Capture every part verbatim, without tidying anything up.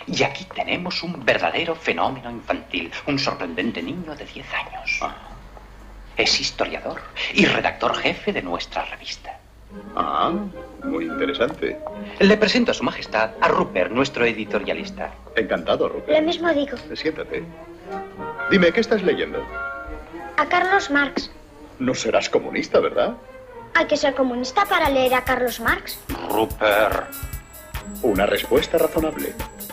Y aquí tenemos un verdadero fenómeno infantil, un sorprendente niño de diez años. Ah. Es historiador y redactor jefe de nuestra revista. Ah, muy interesante. Le presento a su majestad a Rupert, nuestro editorialista. Encantado, Rupert. Lo mismo digo. Siéntate. Dime, ¿qué estás leyendo? A Carlos Marx. No serás comunista, ¿verdad? Hay que ser comunista para leer a Carlos Marx. Rupert. Una respuesta razonable.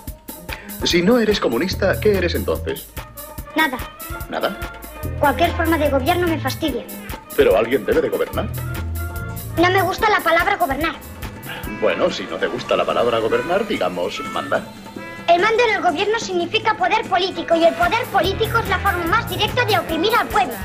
Si no eres comunista, ¿qué eres entonces? Nada. ¿Nada? Cualquier forma de gobierno me fastidia. Pero alguien debe de gobernar. No me gusta la palabra gobernar. Bueno, si no te gusta la palabra gobernar, digamos, mandar. El mando en el gobierno significa poder político y el poder político es la forma más directa de oprimir al pueblo.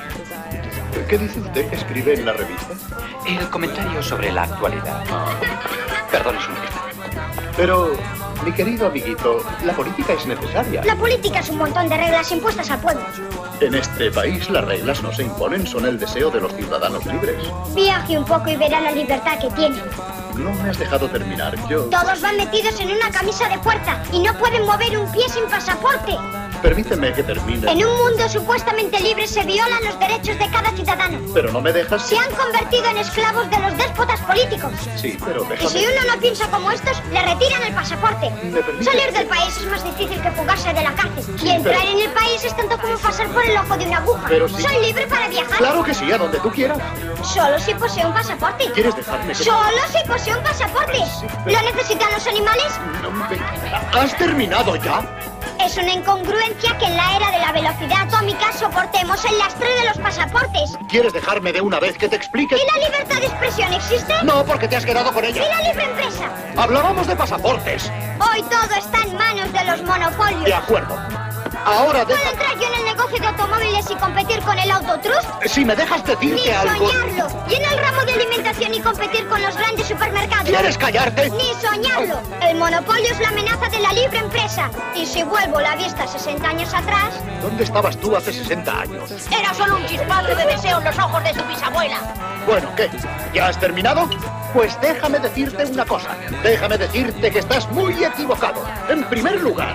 ¿Qué dice usted que escribe en la revista? El comentario sobre la actualidad. Ah. Perdone, su majestad. Pero, mi querido amiguito, la política es necesaria. La política es un montón de reglas impuestas al pueblo. En este país las reglas no se imponen, son el deseo de los ciudadanos libres. Viaje un poco y verá la libertad que tiene. No me has dejado terminar, yo... Todos van metidos en una camisa de fuerza y no pueden mover un pie sin pasaporte. Permíteme que termine. En un mundo supuestamente libre se violan los derechos de cada ciudadano. Pero no me dejas... Se han convertido en esclavos de los déspotas políticos. Sí, pero déjame... Y si uno no piensa como estos, le retiran el pasaporte. ¿Me permites? Salir del país es más difícil que fugarse de la cárcel. Sí, y entrar pero... en el país es tanto como pasar por el ojo de una aguja. Pero sí. Soy libre para viajar. Claro que sí, a donde tú quieras. Solo si poseo un pasaporte. ¿Quieres dejarme que... Solo si poseo un pasaporte. Sí, pero... ¿Lo necesitan los animales? No me... ¿Has terminado ya? Es una incongruencia que en la era de la velocidad atómica soportemos el lastre de los pasaportes. ¿Quieres dejarme de una vez que te explique? ¿Y la libertad de expresión existe? No, porque te has quedado con ¿Y ella. la libre empresa? Hablábamos de pasaportes. Hoy todo está en manos de los monopolios. De acuerdo. Ahora ¿Puedo deja... entrar yo en el negocio de automóviles y competir con el autotrust? Si me dejas Ni decirte algo... soñarlo. ¿Y en el ramo de alimentación y competir con los grandes supermercados? ¿Quieres callarte? Ni soñarlo. El monopolio es la amenaza de la libre empresa. Y si vuelvo la vista sesenta años atrás... ¿Dónde estabas tú hace sesenta años? Era solo un chispado de deseo en los ojos de su bisabuela. Bueno, ¿qué? ¿Ya has terminado? Pues déjame decirte una cosa. Déjame decirte que estás muy equivocado. En primer lugar...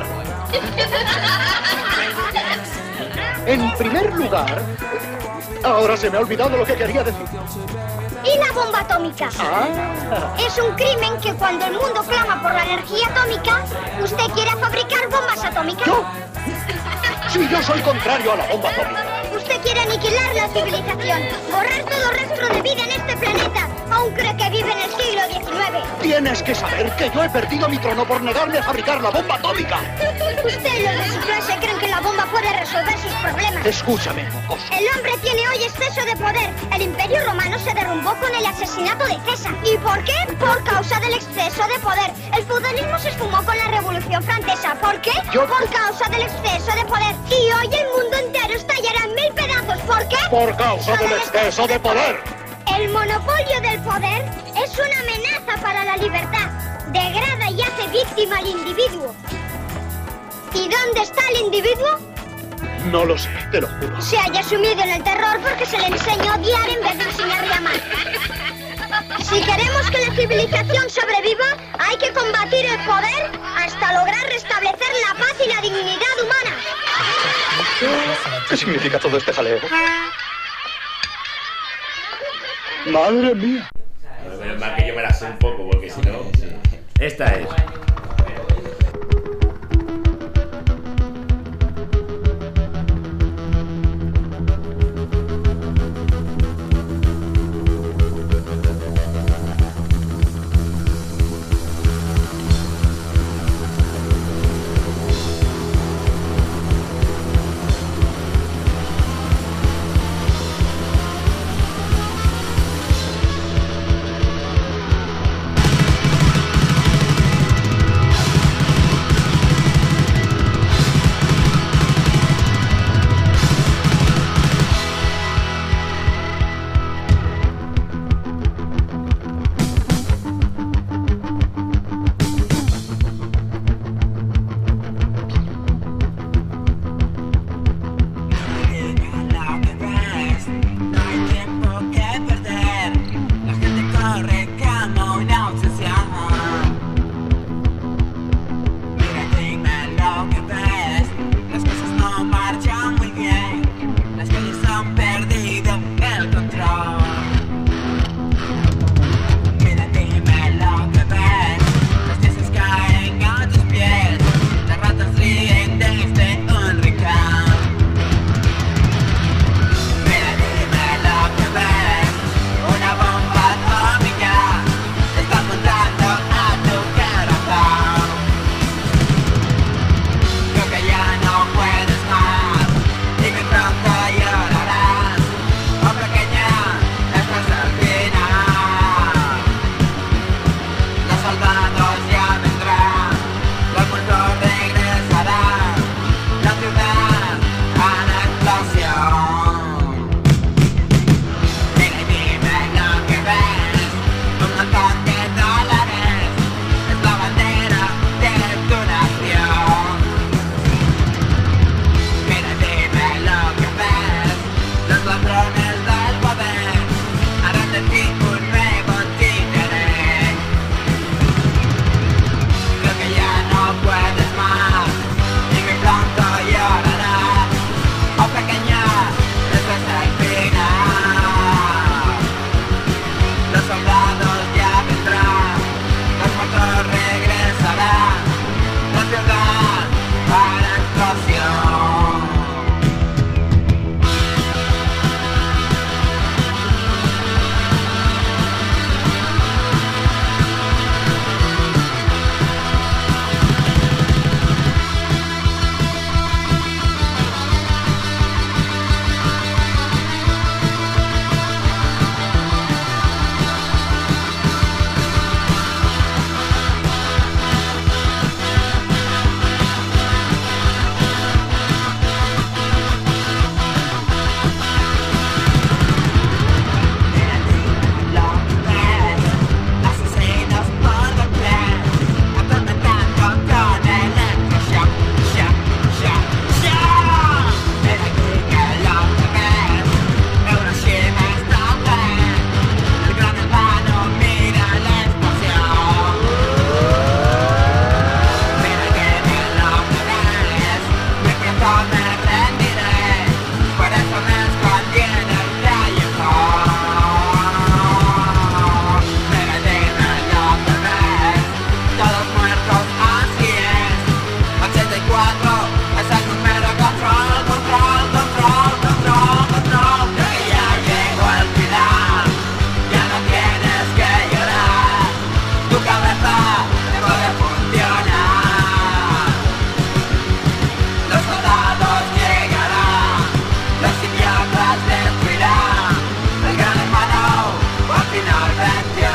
En primer lugar... Ahora se me ha olvidado lo que quería decir. ¿Y la bomba atómica? Ah. Es un crimen que cuando el mundo clama por la energía atómica, usted quiera fabricar bombas atómicas. ¿Yo? Sí, yo soy contrario a la bomba atómica. Usted quiere aniquilar la civilización, borrar todo rastro de vida en este planeta. Aún cree que vive en el siglo diecinueve. Tienes que saber que yo he perdido mi trono por negarme a fabricar la bomba atómica. Usted y los de su clase creen que la bomba puede resolver sus problemas. Escúchame, mocoso. El hombre tiene hoy exceso de poder. El Imperio Romano se derrumbó con el asesinato de César. ¿Y por qué? Por causa del exceso de poder. El feudalismo se esfumó con la Revolución Francesa. ¿Por qué? Yo... Por causa del exceso de poder. Y hoy el mundo entero estallará en mil pedazos. ¿Por qué? Por causa del exceso de poder. El monopolio del poder es una amenaza para la libertad. Degrada y hace víctima al individuo. ¿Y dónde está el individuo? No lo sé, te lo juro. Se haya sumido en el terror porque se le enseñó a odiar en vez de enseñarle a amar. Si queremos que la civilización sobreviva, hay que combatir el poder hasta lograr restablecer la paz y la dignidad humana. ¿Qué significa todo este jaleo? ¡Madre mía! Menos mal que yo me la sé un poco, porque si no... Esta es... soldados ya vendrán, los muertos regresarán, la ciudad a la explosión. Mira y dime lo que ves, un montón de dólares, es la bandera de tu nación. Mira y dime lo que ves, los ladrones del poder harán de ti un nuevo títere. Creo que ya no puedes más y muy pronto llorarás. Oh pequeña, este es el final. Los soldados ya vendrán, los muertos regresarán, la ciudad para explosión. Asesinos por doquier, atormentando con electroshock, shock, shock, shock. Ven aquí que lo que ves, Hiroshima está bien, el gran hermano mira la explosión. Ven aquí que lo que ves, muy pronto me rendiré, por eso me escondí en el callejón. Pero dime lo que ves, todos muertos, así es. ochenta y cuatro es el número control, control, control, control, control. Creo que ya llegó el final, ya no tienes que llorar, tu cabeza dejó de funcionar. Los soldados llegarán, los idiotas destruirán, el gran hermano al final venció.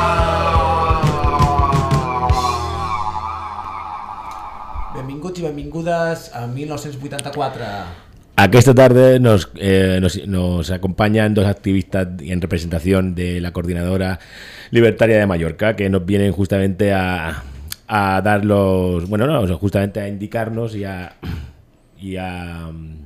Benvinguts i benvingudes a mil nou-cents vuitanta-quatre. Aquesta tarde nos, eh, nos, nos acompañan dos activistas en representación de la Coordinadora Libertaria de Mallorca, que nos vienen justamente a, a dar los, bueno, no, justamente a indicarnos y a y a,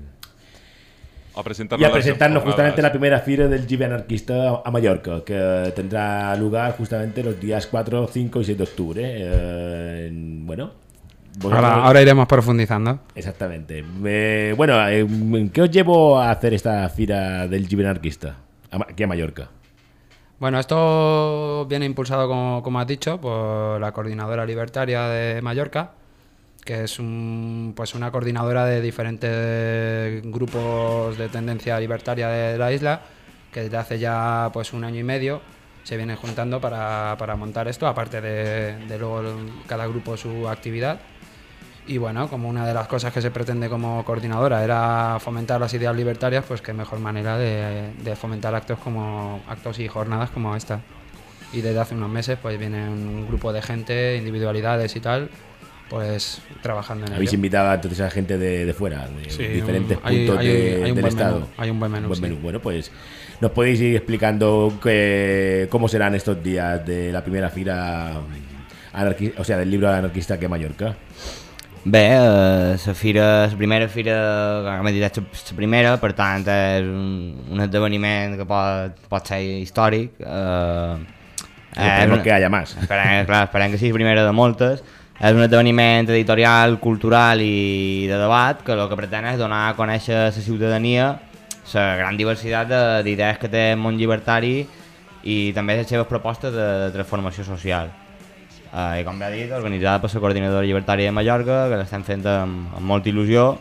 A presentarnos, y a presentarnos las justamente la jornadas. primera fira del G I B anarquista a Mallorca, que tendrá lugar justamente los días cuatro, cinco y seis de octubre. Eh, bueno, vosotros- Ahora, ahora iremos profundizando. Exactamente. Eh, bueno, eh, ¿qué os llevó a hacer esta fira del G I B anarquista a Ma- aquí a Mallorca? Bueno, esto viene impulsado, como, como has dicho, por la Coordinadora Libertaria de Mallorca, que es un, pues una coordinadora de diferentes grupos de tendencia libertaria de la isla, que desde hace ya pues un año y medio se vienen juntando para, para montar esto, aparte de, de luego cada grupo su actividad. Y bueno, como una de las cosas que se pretende como coordinadora era fomentar las ideas libertarias, pues qué mejor manera de, de fomentar actos como actos y jornadas como esta. Y desde hace unos meses pues viene un grupo de gente, individualidades y tal, pues trabajando en Habéis ello. invitado a entonces a gente de, de fuera, de Sí, diferentes un- hay- puntos hay- de- hay un del buen estado. menú, hay un buen menú, sí. Bueno, pues nos podéis ir explicando que, cómo serán estos días de la primera fira anarqui- o sea, del libro anarquista aquí a Mallorca. Bé, eh, la fira, la primera fira, com he dit, és la primera, per tant és un, un esdeveniment que pot, pot ser històric. Eh, Esperemos que haya más. Esperem, clar, esperem que sigui la primera de moltes. És un esdeveniment editorial, cultural i de debat que el que pretén és donar a conèixer a la ciutadania la gran diversitat de- d'idees que té el món llibertari i també les seves propostes de, de transformació social. Uh, I com bé ha dit, organitzada per la Coordinadora Llibertària de Mallorca, que l'estem fent amb, amb molta il·lusió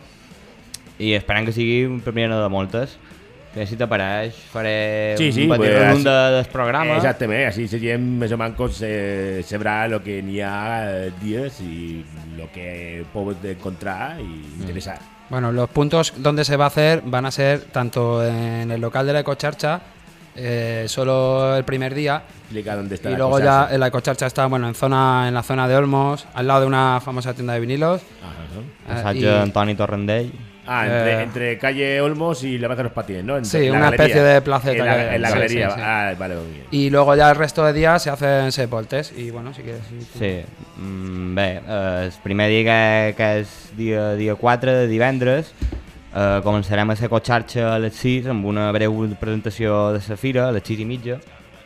i esperem que sigui una primera de moltes. Que si t'apareix faré Sí, sí, un petit pues, resum así- de, del programa. Exactamente, así se lleven más o menos se sabrá lo que ni a días y lo que puedo encontrar y interesar. Bueno, los puntos donde se va a hacer van a ser tanto en el local de la Ecocharcha eh, solo el primer día. Explica dónde está y la luego Ecocharcha. ya en la Ecocharcha está bueno, en, zona, en la zona de Olmos, al lado de una famosa tienda de vinilos. Ajá. Eh, Passatge y- Antoni Torrendell. Ah, entre, Eh, entre calle Olmos y la Plaza de los Patines, ¿no? Entre- Sí, en la una galería. especie de placeta En la, que- en la sí, galería. sí, sí. Ah, vale, muy bien. Y luego ya el resto de días se hacen sepoltes. Y bueno, si quieres. Sí, tú- Sí, mm, bé, eh, el primer dia que, que és dia, dia quatre, divendres, eh, començarem a ser Ecocharcha a les sis amb una breu presentació de la fira, a les sis i mitja,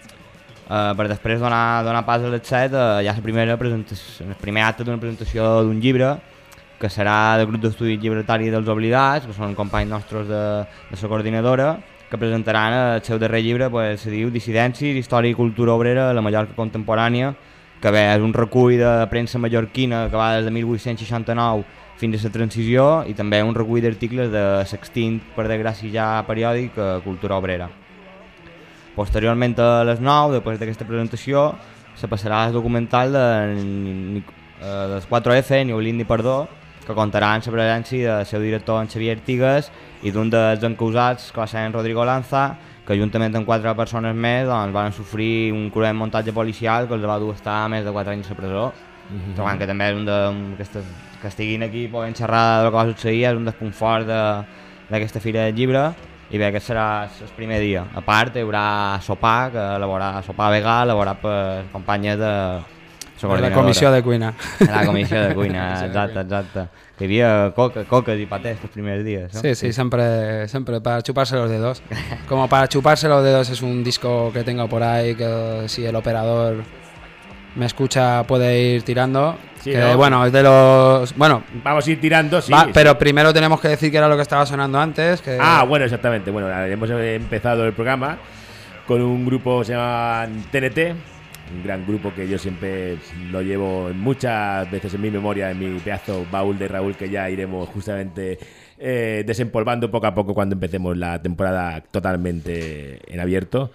eh, per després donar, donar pas a les set, eh, ja la primera presentació, el primer acte d'una presentació d'un llibre que serà del grup d'estudi llibretari dels Oblidats, que són companys nostres de, de la coordinadora, que presentaran el seu darrer llibre, pues, se diu Dissidències, Història i Cultura Obrera a la Mallorca Contemporània, que bé, és un recull de premsa mallorquina que va des de mil vuit-cents seixanta-nou fins a la transició i també un recull d'articles de l'extint, per desgràcia ja periòdic, eh, Cultura Obrera. Posteriorment a les nou, després d'aquesta presentació, se passarà el documental de, Nic- eh, dels quatre F, Ni Oblid ni Perdó, que contarà amb la presència del seu director, en Xavier Artigas, i d'un dels encausats, que va ser en Rodrigo Lanza, que juntament amb quatre persones més doncs, van sofrir un cruel muntatge policial que els va dur a estar més de quatre anys a la presó. Mhm. Trobant que també és un de, que, est que estiguin aquí poden xerrar del que va succeir, és un dels punts forts d'aquesta fira del llibre. I bé, aquest serà el primer dia. A part, hi haurà sopar, que elaborar, sopar vegà, elaborat per companyes de De la comissió de cuina. De la comissió de cuina, exacte, exacte. Que hi havia coca, coques i patés els primers dies, ¿no? Sí, sí, siempre, siempre para chuparse los dedos. Como para chuparse los dedos es un disco que tengo por ahí que si el operador me escucha puede ir tirando. Sí, que ¿no? bueno, es de los... Bueno, vamos a ir tirando, sí. va, sí. pero primero tenemos que decir que era lo que estaba sonando antes. Que... Ah, bueno, exactamente. Bueno, hemos empezado el programa con un grupo que se llama T N T, un gran grupo que yo siempre lo llevo muchas veces en mi memoria, en mi pedazo baúl de Raúl, que ya iremos justamente eh, desempolvando poco a poco cuando empecemos la temporada totalmente en abierto.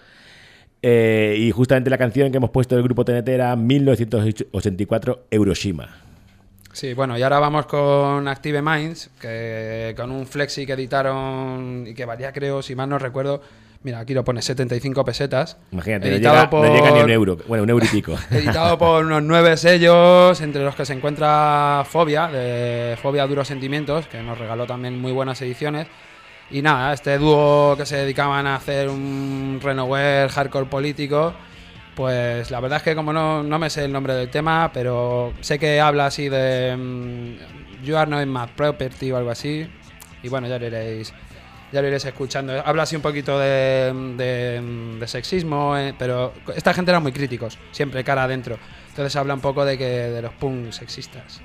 Eh, y justamente la canción que hemos puesto del grupo T N T era mil novecientos ochenta y cuatro, Euroshima. Sí, bueno, y ahora vamos con Active Minds, que con un flexi que editaron y que valía, creo, si mal no recuerdo, mira, aquí lo pone setenta y cinco pesetas. Imagínate, no editado llega, por- no llega ni un euro. Bueno, un euro y pico. Editado por unos nueve sellos, entre los que se encuentra Fobia, de Fobia Duros Sentimientos, que nos regaló también muy buenas ediciones. Y nada, este dúo que se dedicaban a hacer un renower hardcore político, pues la verdad es que como no, no me sé el nombre del tema, pero sé que habla así de mm, You are not my property o algo así. Y bueno, ya lo iréis, ya lo iréis escuchando. Habla así un poquito de, de, de sexismo, eh, pero esta gente era muy críticos, siempre cara adentro. Entonces habla un poco de que de los punks sexistas.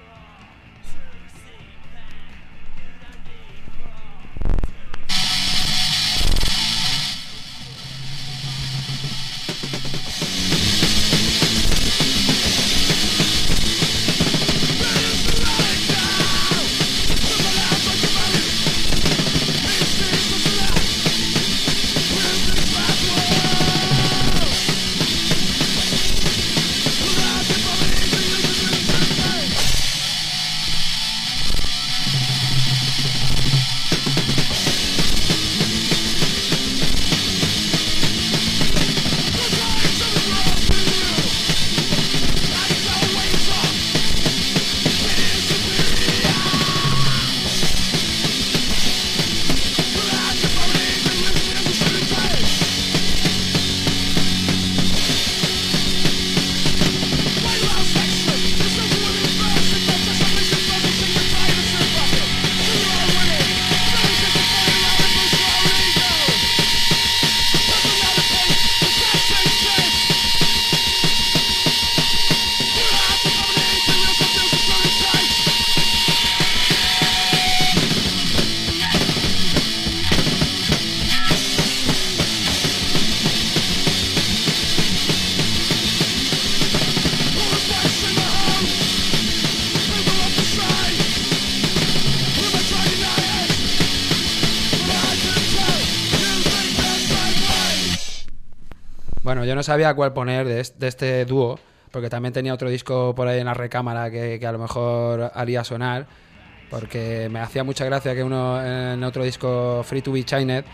Bueno, yo no sabía cuál poner de este, de este dúo, porque también tenía otro disco por ahí en la recámara que, que a lo mejor haría sonar, porque me hacía mucha gracia que uno en otro disco, Free to be Chained,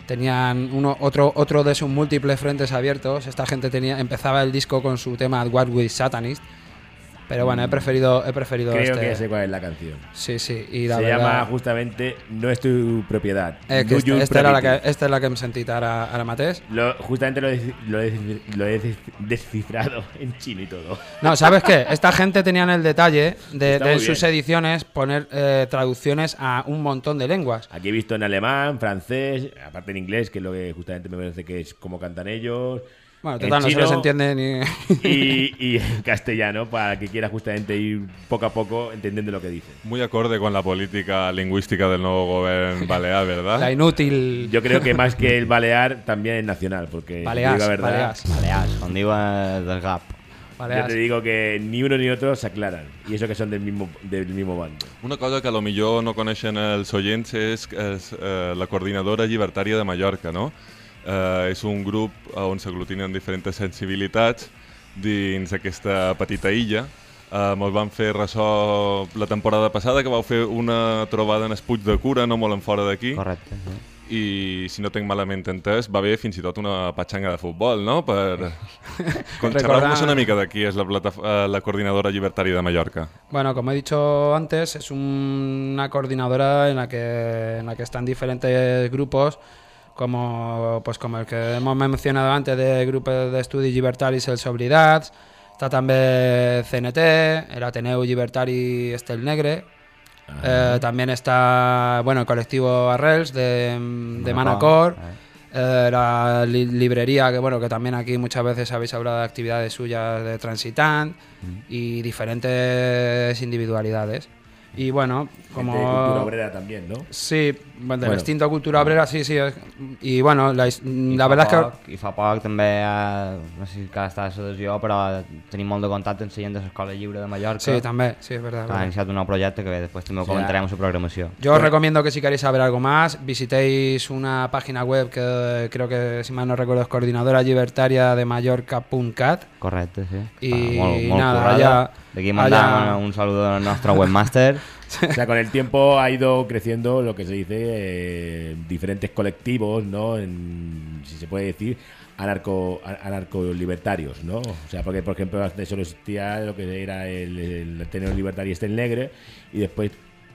tenían uno, otro, otro de sus múltiples frentes abiertos. Esta gente tenía, empezaba el disco con su tema What with Satanist. Pero bueno, he preferido, he preferido Creo este. que sé cuál es la canción. Sí, sí. Y la Se verdad, llama justamente No es tu propiedad. Eh, que No esta, your esta, era la property. que, esta es la que em sentit ara, ara mateix. Lo, justamente lo he, lo, he, lo he descifrado en chino y todo. No, ¿sabes qué? Esta gente tenían el detalle de, Está de muy sus bien. ediciones poner eh, traducciones a un montón de lenguas. Aquí he visto en alemán, francés, aparte en inglés, que es lo que justamente me parece que es como cantan ellos. Bueno, en total, no se chino les entiende ni... Y, y en castellano, para que quiera justamente ir poco a poco entendiendo lo que dicen. Muy acorde con la política lingüística del nuevo gobierno balear, ¿verdad? La inútil... Yo creo que más que el balear, también es nacional, porque Balears, te digo la verdad, Balears. Balears, com diuen del Gap. yo Balears. te digo que ni uno ni otro se aclaran. Y eso que son del mismo, del mismo bando. Una cosa que a lo millor no coneixen els oients és, és eh, la Coordinadora Llibertària de Mallorca, no? Eh, és un grup on s'aglutinen diferents sensibilitats dins aquesta petita illa. Eh, Ens van fer ressò la temporada passada, que vau fer una trobada en Espuig de Cura, no molt en fora d'aquí. Correcte, sí. I, si no tenc malament entès, va haver fins i tot una patxanga de futbol, no? Per... Xerreu-nos una mica de qui és la, plataf- eh, la Coordinadora Llibertària de Mallorca. Bueno, como he dicho antes, es un- una coordinadora en la que en la que están diferentes grupos, como pues como el que hemos mencionado antes de Grupo de Estudis Llibertaris el Sobritats, está también C N T, el Ateneu Llibertari Estel Negre, eh, también está bueno el colectivo Arrels de, de Manacor, eh, la li- librería que bueno que también aquí muchas veces habéis hablado de actividades suyas de Transitant y diferentes individualidades. Y bueno, como... Gente de cultura obrera también, ¿no? Sí, bueno, del Bueno. extinto cultura obrera, sí, sí. es- Y bueno, la, his- I la fa verdad poc, es que... I fa poc també, eh, no sé si cada està a l'adhesió, però tenim molt de contacte amb la gent de l'Escola Lliure de Mallorca. Sí, també, sí, és verdad. Que ha verdad. iniciat un nou projecte que bé, després també ho Sí, comentarem en la programació. Yo os recomiendo que si queréis saber algo más, visitéis una página web que creo que, si mal no recuerdo, es coordinadora libertaria de Mallorca punto cat. Correcte, sí. I molt, molt nada, currada. allà- D'aquí mandam allà- un saludo al nostre webmaster. O sea, con el tiempo ha ido creciendo lo que se dice eh, diferentes colectivos, ¿no? En, si se puede decir, anarco anarco-libertarios, ¿no? O sea, porque, por ejemplo, antes solo existía lo que era el, el Ateneo Libertari Estel Negre y después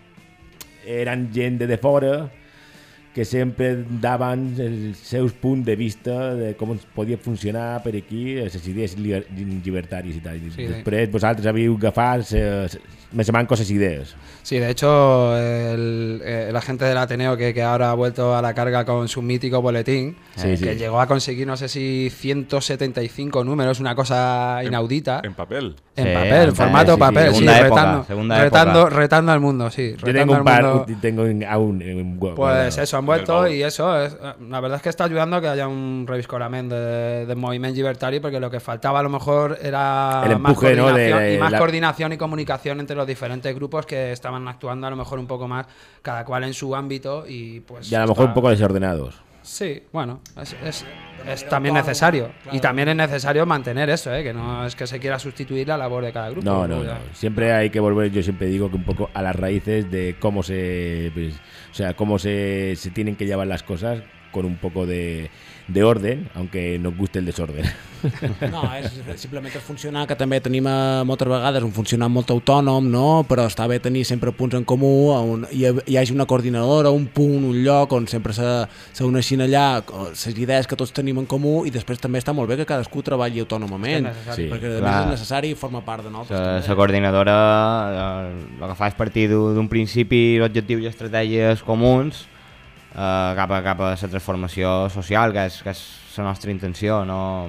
eran gente de fora que sempre daven els seus punts de vista de com podia funcionar per aquí les idees liber llibertàries i tal. I Sí, després vosaltres havíeu agafat més manco les idees. Sí, de hecho, el, el agente del Ateneo que, que ahora ha vuelto a la carga con su mítico boletín, Sí, eh, sí. que llegó a conseguir, no sé si ciento setenta y cinco números, una cosa inaudita. En papel. En Sí, papel, en formato papel, sí, sí, papel, sí, segunda época, retando, segunda retando, época. retando al mundo, sí. Yo retando tengo al un par, mundo. tengo en- aún en web. Pues eso, han vuelto baúl. y eso, es, la verdad es que está ayudando a que haya un reviscorament de, del movimiento libertario, porque lo que faltaba a lo mejor era El más, empuje, ¿no? coordinación, de- de y más la- coordinación y comunicación entre los diferentes grupos que estaban actuando a lo mejor un poco más, cada cual en su ámbito y pues... Y a lo mejor un está- poco desordenados. Sí, bueno, es, es, es también necesario. Y también es necesario mantener eso, ¿eh? Que no es que se quiera sustituir la labor de cada grupo. No, no, no. Ya. Siempre hay que volver, yo siempre digo que un poco a las raíces de cómo se, pues, o sea, cómo se, se tienen que llevar las cosas con un poco de, de orden, aunque nos guste el desorden. No, és simplement és funcionar, que també tenim a, moltes vegades un funcionar molt autònom, no? Però està bé tenir sempre punts en comú, on hi, ha- hi hagi una coordinadora, un punt, un lloc on sempre se- s'uneixin allà les idees que tots tenim en comú, i després també està molt bé que cadascú treballi autònomament, És necessari. Sí. perquè a Clar. més és necessari i forma part de nosaltres. La, també. la coordinadora eh, el que fa és partir d'un d'un principi, objectius i estratègies comuns eh, cap, a, cap a la transformació social, que és, que és la nostra intenció. No,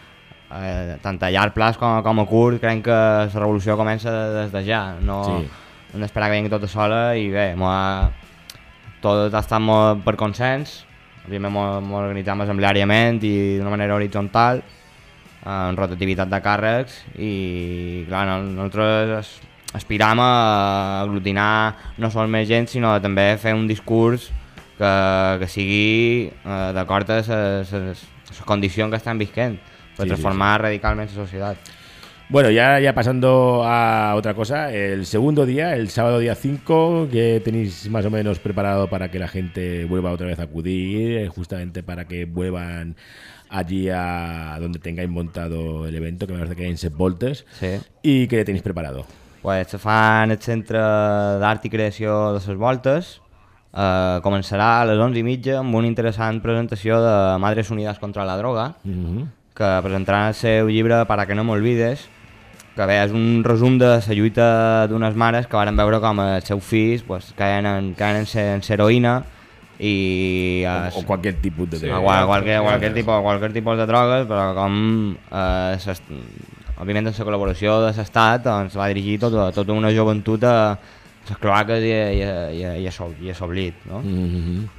eh, tant a llarg plaç com, com a curt, crec que la revolució comença des de ja. No, Sí. hem d'esperar que vingui tota sola i bé, ha, tot ha estat molt per consens. Primer m'ho organitzam assembleàriament i d'una manera horitzontal, en rotativitat de càrrecs, i clar, no- nosaltres as- aspiram a aglutinar no sols més gent, sinó també fer un discurs que, que sigui eh, d'acord a les condicions que estem visquent, per Sí, sí, transformar radicalment la societat. Bueno, ya, ya pasando a otra cosa, el segundo día, el sábado día cinco, que tenéis más o menos preparado para que la gente vuelva otra vez a acudir, justamente para que vuelvan allí a donde tengáis montado el evento, que me parece que hay en Set Voltes, Sí. i què tenéis preparado? Pues se fa en el Centre d'Art i Creació de les Voltes. Eh, començarà a les onze i mitja amb una interessant presentació de Madres Unidas contra la Droga, Uh-huh. que presentaran el seu llibre Para que no m'olvides, que bé, és un resum de la lluita d'unes mares que varen veure com els seus fills pues, caien en, caien en, ser, en ser heroïna i es, O, o cualquier tipus de sí, droga. qual, qualque, qualque, tipus, qualque tipus de drogues, però com eh, òbviament amb la col·laboració de l'Estat doncs, va dirigir tota, tota una joventut a les cloaques i, i, i, i, a, so, i a Soblit, ¿no? Uh-huh.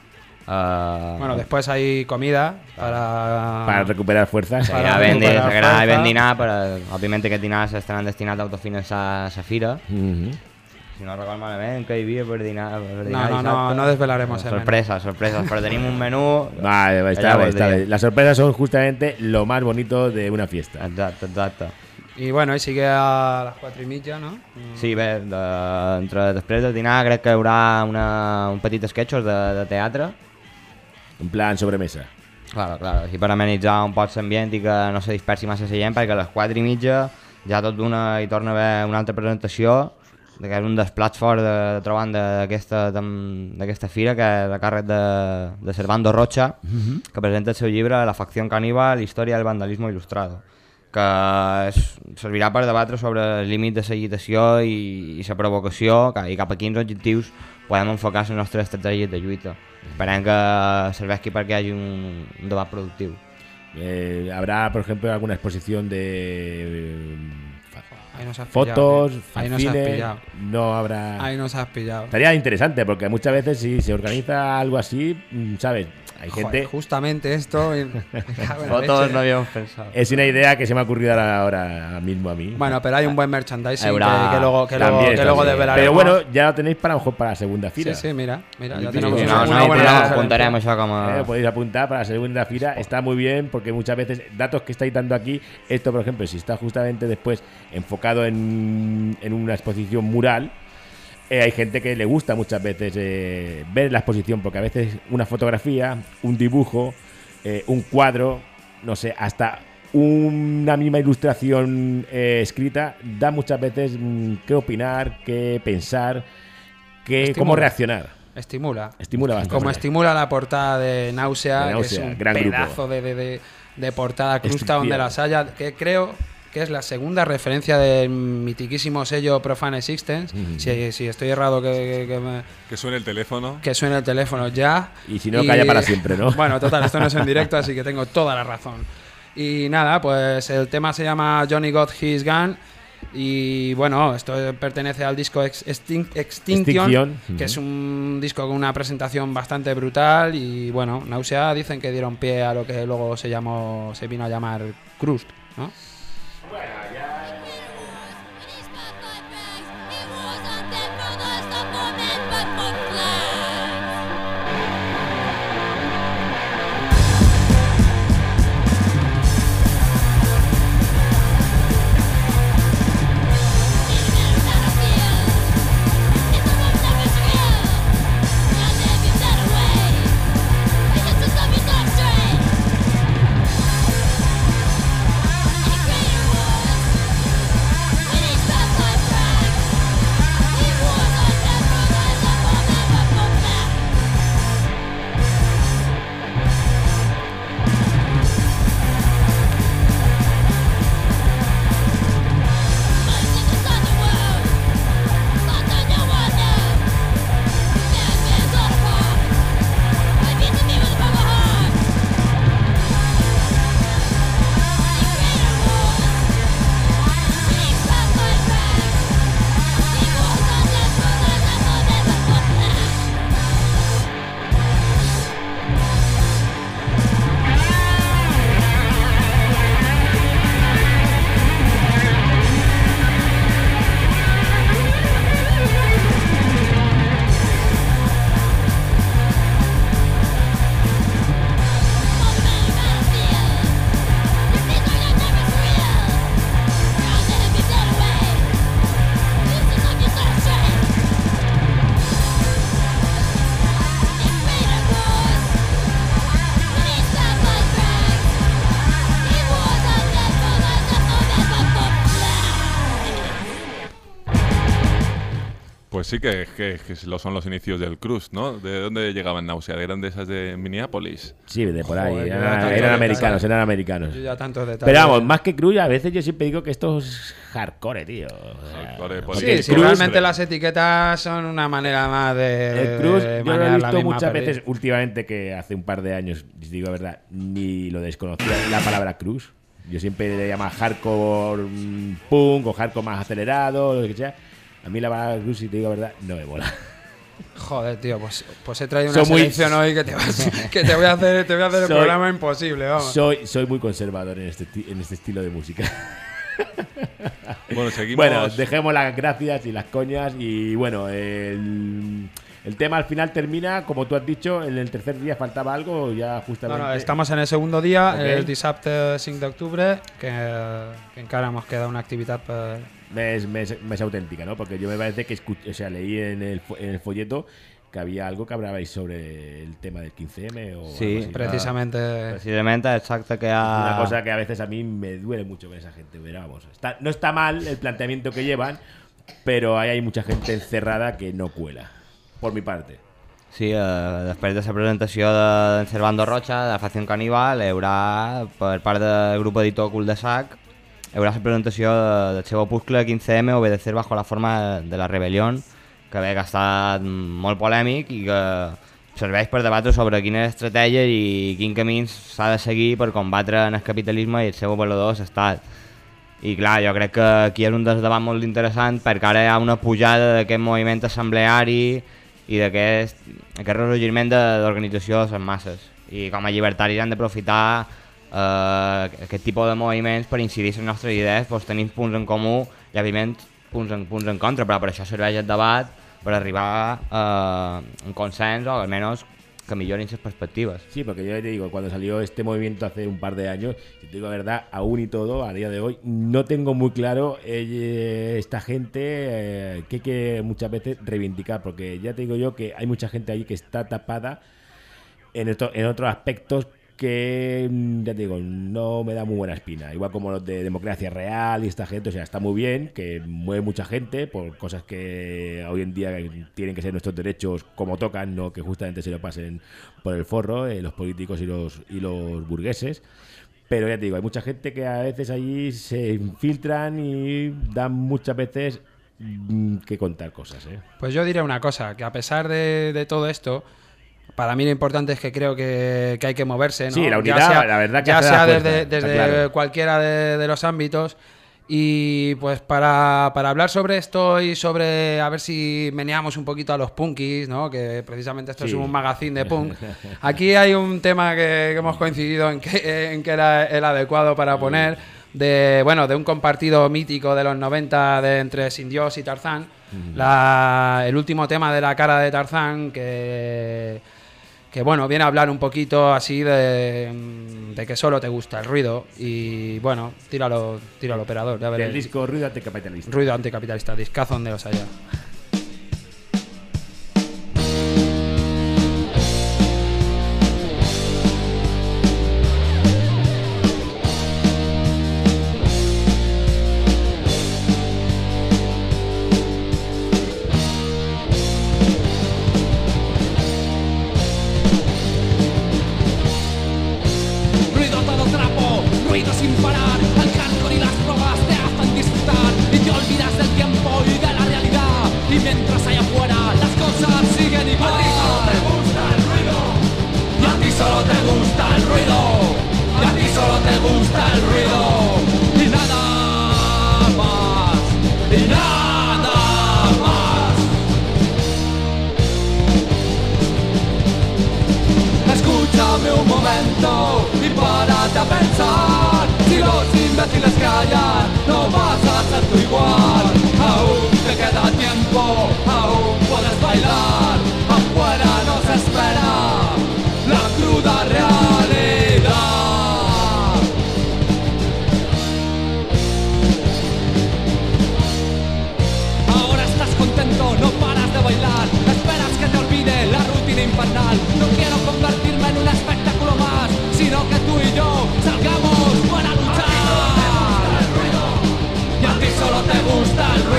Uh, Bueno, después hay comida para... Para recuperar fuerzas. Sí, para ja ben, recuperar s'agrada fuerza. ben dinar, però òbviament aquest dinar estaran destinats a autofinançar la fira. Uh-huh. Si no recordo malament, que hi havia per dinar, per No, dinar no, no, dissabte. no desvelaremos el menú. Sorpresas, sorpresas, però tenim un menú... Vale, vale, está allà bien, está voldria. bien. Las sorpresas son justamente lo más bonito de una fiesta. Exacte, exacte. Y bueno, y sigue a las cuatro y mitja, ¿no? Sí, bé, de, entre, després del dinar crec que hi haurà una, un petit sketchos de, de teatre. En plan sobremesa. Claro, claro, així per amenitzar un poc l'ambient i que no se dispersi massa la gent, perquè a les quatre i mitja ja tot d'una hi torna a haver una altra presentació, que és un dels plats forts de, de trobant d'aquesta d'aquesta fira, que és a càrrec de, de Servando Rocha, Uh-huh. que presenta el seu llibre La facción caníbal, història del vandalismo il·lustrado, que és, servirà per debatre sobre el límit de l'agitació i, i la provocació que, i cap a quins objectius podem enfocar les nostres estratègies de lluita. Esperem que serveixi perquè hi hagi un, un debat productiu. Eh, habrá, por ejemplo, alguna exposición de Ahí nos has fotos, pillado, tío. Ahí nos has fanzines. pillado. No habrá. Ahí nos has pillado. Estaría interesante porque muchas veces si se organiza algo así, mm, ¿sabes? Hay Joder, gente. justamente esto... y- me cago en la Fotos leche. no habíamos pensado. Es una idea que se me ha ocurrido ahora, ahora mismo a mí. Bueno, pero hay un buen merchandising Habrá- que, que luego, que luego, También, que luego también. desvelaremos. Pero bueno, ya lo tenéis para, a lo mejor para la segunda fila. Sí, sí, mira, mira, ya Sí, tenemos sí, Si una, no, una no, buena no, referencia. apuntarem això com a... Eh, podéis apuntar para la segunda fila, está muy bien porque muchas veces datos que estáis dando aquí, esto por ejemplo, si está justamente después enfocado en, en una exposición mural, eh, hay gente que le gusta muchas veces eh, ver la exposición porque a veces una fotografía, un dibujo, eh, un cuadro, no sé, hasta una misma ilustración eh, escrita da muchas veces mm, qué opinar, qué pensar, qué, Estimula. cómo reaccionar. Estimula. Estimula bastante. Como estimula la portada de Náusea, De Náusea, que es un gran grupo. pedazo de, de, de, de portada crusta Estructura. donde las haya, que creo que es la segunda referencia del mitiquísimo sello Profane Existence. Ujú. si, si estoy errado, que, que, que, me- Que suene el teléfono. que suene el teléfono ya. Y si no, calla para siempre, ¿no? Bueno, total, esto no es en directo, así que tengo toda la razón. Y nada, pues el tema se llama Johnny Got His Gun. Y bueno, esto pertenece al disco Ex- Extin- Extinction, Extinction, que ujú. es un disco con una presentación bastante brutal. Y bueno, Náusea dicen que dieron pie a lo que luego se llamó, se vino a llamar Crust, ¿no? Greater world. Pues sí que, que, que lo son los inicios del Cruz, ¿no? ¿De dónde llegaban Náusea? ¿Eran de esas de Minneapolis? Sí, de por ahí. Joder, eran, ya tantos eran americanos, detalles. eran americanos. Yo ya tantos detalles. Pero vamos, más que Cruz, a veces yo siempre digo que esto es hardcore, tío. O sea, Hardcore, porque Sí, el sí, Cruz- realmente las etiquetas son una manera más de. El Cruz, de yo lo he manejar la visto misma muchas perdiz. veces últimamente, que hace un par de años, si digo la verdad, ni lo desconocía la palabra Cruz. Yo siempre le llamo hardcore mm, punk o hardcore más acelerado, lo que sea. A mí la palabra Cruz, si te digo la verdad, no me mola. Joder, tío, pues, pues he traído una Soy muy- selección hoy que te, vas- que te voy a hacer, te voy a hacer el Soy- programa imposible, vamos. Soy, soy muy conservador en este, ti- en este estilo de música. Bueno, seguimos. Bueno, dejemos las gracias y las coñas. Y bueno, el, el tema al final termina, como tú has dicho, en el tercer día faltaba algo, ya No, justamente. no, estamos en el segundo dia, Ok. el dissabte cinc d'octubre, que, que encara mos queda una activitat per... Més, més, més auténtica, ¿no? Porque yo me parece que escuch- o sea, leí en el, fo- en el folleto que había algo que hablabais sobre el tema del quince eme o Sí, algo así. Precisamente... Precisamente, exacte, que hi ha... Una cosa que a veces a mí me duele mucho ver esa gente. Pero vamos, está, no está mal el planteamiento que llevan, pero ahí hay mucha gente encerrada que no cuela, por mi parte. Sí, eh, després de la presentació de Servando Rocha, de Facción Caníbal, hi haurà, per part del grup editor Cul de Sac, hi haurà la presentació de- del seu opuscle quinze eme, Obedecer bajo la forma de la rebelión, que bé que ha estat molt polèmic i que serveix per debatre sobre quina estratègia i quin camí s'ha de seguir per combatre el capitalisme i el seu valedor estat. I clar, jo crec que aquí és un dels debats molt interessant perquè ara hi ha una pujada d'aquest moviment assembleari i d'aquest aquest ressorgiment de- d'organització de les masses. I com a llibertaris han d'aprofitar eh, aquest tipus de moviments per incidir en les nostres idees, doncs tenim punts en comú i evidentment punts en, punts en contra, però per això serveix el debat per arribar a eh, un consens o almenys que milloren las perspectivas. Sí, porque yo te digo, cuando salió este movimiento hace un par de años, si te digo la verdad, aún y todo, a día de hoy, no tengo muy claro eh, esta gente eh, que hay que muchas veces reivindicar, porque ya te digo yo que hay mucha gente ahí que está tapada en, esto, en otros aspectos que, ya te digo, no me da muy buena espina. Igual como los de Democracia Real y esta gente, o sea, está muy bien, que mueve mucha gente por cosas que hoy en día tienen que ser nuestros derechos como tocan, no que justamente se lo pasen por el forro, eh, los políticos y los, y los burgueses. Pero ya te digo, hay mucha gente que a veces allí se infiltran y dan muchas veces mm, que contar cosas, ¿eh? Pues yo diré una cosa, que a pesar de, de todo esto, para mí lo importante es que creo que, que hay que moverse, ¿no? Sí, la unidad, ya sea, la verdad que ya hace sea la fuerza, desde, está desde claro. cualquiera de, de los ámbitos. Y pues para, para hablar sobre esto y sobre a ver si meneamos un poquito a los punkis, ¿no? Que precisamente esto Sí. es un magazine de punk. Aquí hay un tema que, que hemos coincidido en que, en que era el adecuado para poner, de bueno, de un compartido mítico de los noventa de entre Sin Dios y Tarzán. La, el último tema de La cara de Tarzán, que que bueno, viene a hablar un poquito así de, de que solo te gusta el ruido. Y bueno, tíralo, tíralo operador, ya Del veréis. disco Ruido Anticapitalista. Ruido anticapitalista, discazo donde los haya. Ruido a todo trapo, ruido sin parar. El hardcore y las drogas te hacen disfrutar y te olvidas del tiempo y de la realidad. Y mientras allá afuera las cosas siguen igual. A ti solo te gusta el ruido. Y a ti solo te gusta el ruido. Y a ti solo te gusta el ruido. Y nada más. Y nada más. Escúchame un momento y párate a pensar. Si los imbéciles callan, no vas a ser tú igual. Aún te queda tiempo, aún puedes bailar. Afuera nos espera la cruda realidad. Ahora estás contento, no paras de bailar. Esperas que te olvide la rutina infernal. No quiero convertirme en un espectáculo más, sino que tú y yo salgamos para luchar. Y a ti solo te gusta el ruido.